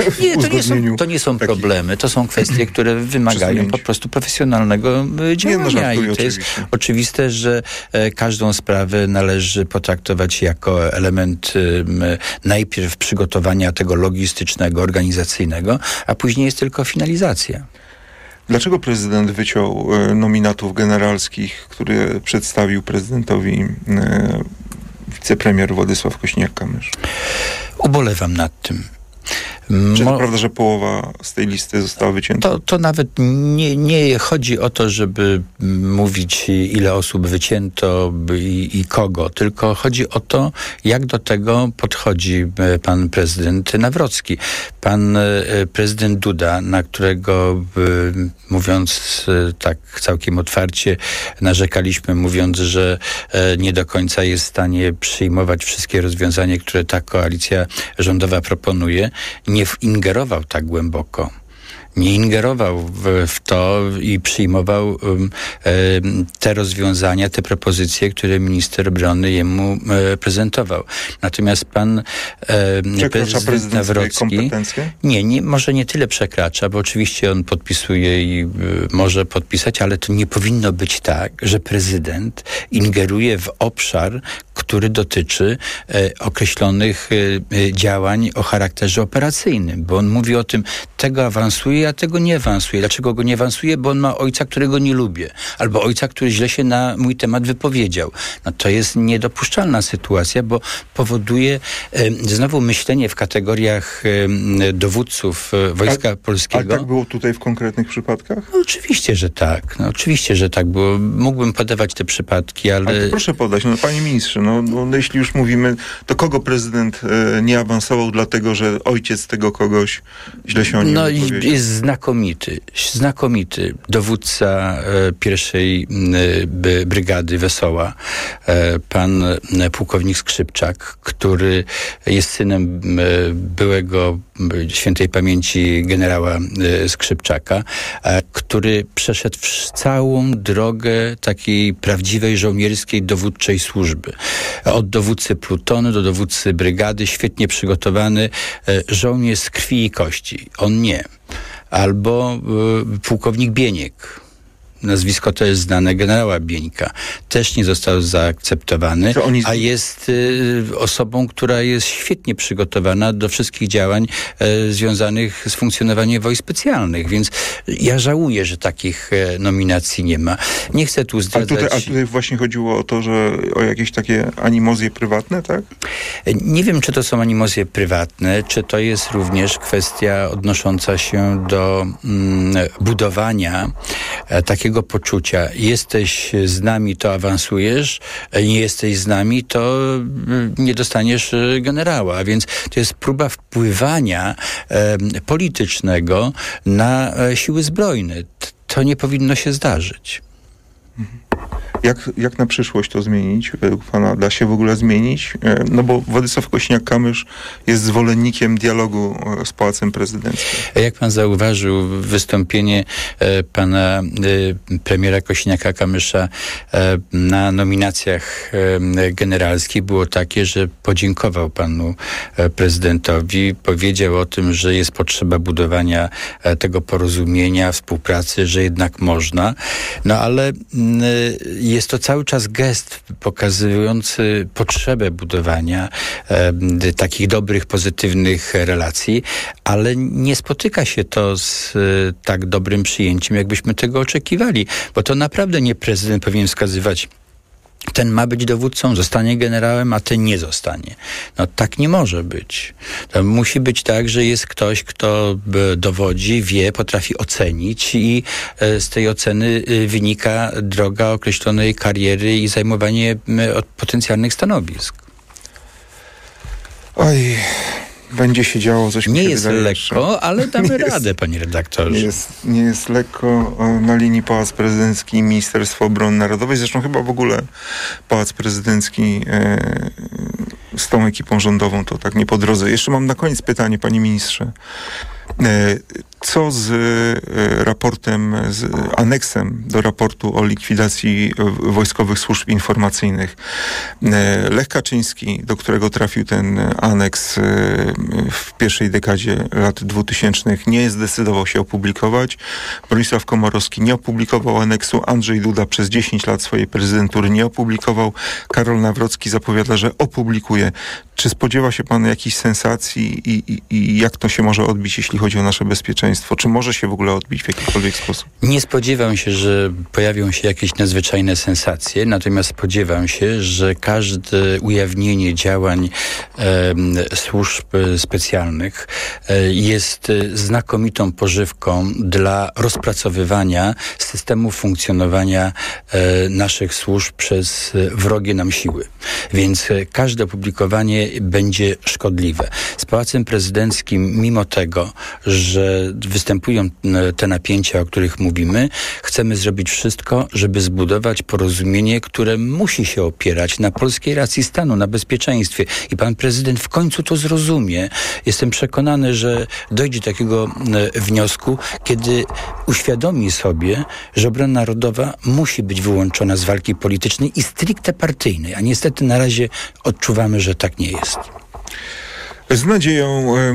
to nie są problemy. To są kwestie, które wymagają po prostu profesjonalnego działania. I to jest oczywiste, że każdą sprawę należy potraktować jako element najpierw przygotowania tego logistycznego, organizacyjnego, a później jest tylko finalizacja. Dlaczego prezydent wyciął nominatów generalskich, które przedstawił prezydentowi wicepremier Władysław Kosiniak-Kamysz? Ubolewam nad tym. Czy to prawda, że połowa z tej listy została wycięta? To nawet nie chodzi o to, żeby mówić, ile osób wycięto i kogo, tylko chodzi o to, jak do tego podchodzi pan prezydent Nawrocki. Pan prezydent Duda, na którego, mówiąc tak całkiem otwarcie, narzekaliśmy, mówiąc, że nie do końca jest w stanie przyjmować wszystkie rozwiązania, które ta koalicja rządowa proponuje, nie ingerował tak głęboko. Nie ingerował w to i przyjmował te rozwiązania, te propozycje, które minister obrony jemu prezentował. Natomiast pan prezydent Nawrocki może nie tyle przekracza, bo oczywiście on podpisuje i może podpisać, ale to nie powinno być tak, że prezydent ingeruje w obszar, który dotyczy określonych działań o charakterze operacyjnym, bo on mówi o tym, tego awansuje, a tego nie awansuje. Dlaczego go nie awansuje? Bo on ma ojca, którego nie lubię. Albo ojca, który źle się na mój temat wypowiedział. No to jest niedopuszczalna sytuacja, bo powoduje znowu myślenie w kategoriach dowódców Wojska Polskiego. Ale tak było tutaj w konkretnych przypadkach? No, oczywiście, że tak. Oczywiście, że tak, bo mógłbym podawać te przypadki, ale... proszę podać, panie ministrze, jeśli już mówimy, to kogo prezydent nie awansował, dlatego że ojciec tego kogoś źle się o nim wypowiedział? Jest znakomity dowódca pierwszej brygady Wesoła, pan pułkownik Skrzypczak, który jest synem byłego świętej pamięci generała Skrzypczaka, który przeszedł całą drogę takiej prawdziwej żołnierskiej dowódczej służby. Od dowódcy plutonu do dowódcy brygady, świetnie przygotowany żołnierz z krwi i kości. On nie. Albo pułkownik Bieniek. Nazwisko to jest znane, generała Bieńka. Też nie został zaakceptowany, a jest osobą, która jest świetnie przygotowana do wszystkich działań związanych z funkcjonowaniem wojsk specjalnych. Więc ja żałuję, że takich nominacji nie ma. Nie chcę tu zdradzać... A tutaj właśnie chodziło o to, że o jakieś takie animozje prywatne, tak? Nie wiem, czy to są animozje prywatne, czy to jest również kwestia odnosząca się do budowania takiego poczucia. Jesteś z nami, to awansujesz, nie jesteś z nami, to nie dostaniesz generała. A więc to jest próba wpływania politycznego na siły zbrojne. To nie powinno się zdarzyć. Jak na przyszłość to zmienić? Według pana da się w ogóle zmienić? Bo Władysław Kosiniak-Kamysz jest zwolennikiem dialogu z Pałacem Prezydenckim. Jak pan zauważył, wystąpienie pana premiera Kosiniaka-Kamysza na nominacjach generalskich było takie, że podziękował panu prezydentowi, powiedział o tym, że jest potrzeba budowania tego porozumienia, współpracy, że jednak można. Ale jest to cały czas gest pokazujący potrzebę budowania takich dobrych, pozytywnych relacji, ale nie spotyka się to z tak dobrym przyjęciem, jakbyśmy tego oczekiwali, bo to naprawdę nie prezydent powinien wskazywać: ten ma być dowódcą, zostanie generałem, a ten nie zostanie. No tak nie może być. To musi być tak, że jest ktoś, kto dowodzi, wie, potrafi ocenić i z tej oceny wynika droga określonej kariery i zajmowanie potencjalnych stanowisk. Oj, będzie się działo coś. Nie jest lekko, ale damy radę, panie redaktorze. Nie jest lekko. Na linii Pałac Prezydencki i Ministerstwo Obrony Narodowej. Zresztą chyba w ogóle Pałac Prezydencki z tą ekipą rządową to tak nie po drodze. Jeszcze mam na koniec pytanie, panie ministrze. Co z raportem, z aneksem do raportu o likwidacji wojskowych służb informacyjnych? Lech Kaczyński, do którego trafił ten aneks w pierwszej dekadzie lat 2000, nie zdecydował się opublikować. Bronisław Komorowski nie opublikował aneksu. Andrzej Duda przez 10 lat swojej prezydentury nie opublikował. Karol Nawrocki zapowiada, że opublikuje. Czy spodziewa się pan jakichś sensacji i jak to się może odbić, jeśli chodzi o nasze bezpieczeństwo? Czy może się w ogóle odbić w jakikolwiek sposób? Nie spodziewam się, że pojawią się jakieś nadzwyczajne sensacje, natomiast spodziewam się, że każde ujawnienie działań służb specjalnych jest znakomitą pożywką dla rozpracowywania systemu funkcjonowania naszych służb przez wrogie nam siły. Więc każde opublikowanie będzie szkodliwe. Z Pałacem Prezydenckim, mimo tego, że występują te napięcia, o których mówimy, chcemy zrobić wszystko, żeby zbudować porozumienie, które musi się opierać na polskiej racji stanu, na bezpieczeństwie. I pan prezydent w końcu to zrozumie. Jestem przekonany, że dojdzie do takiego wniosku, kiedy uświadomi sobie, że obrona narodowa musi być wyłączona z walki politycznej i stricte partyjnej. A niestety na razie odczuwamy, że tak nie jest. Z nadzieją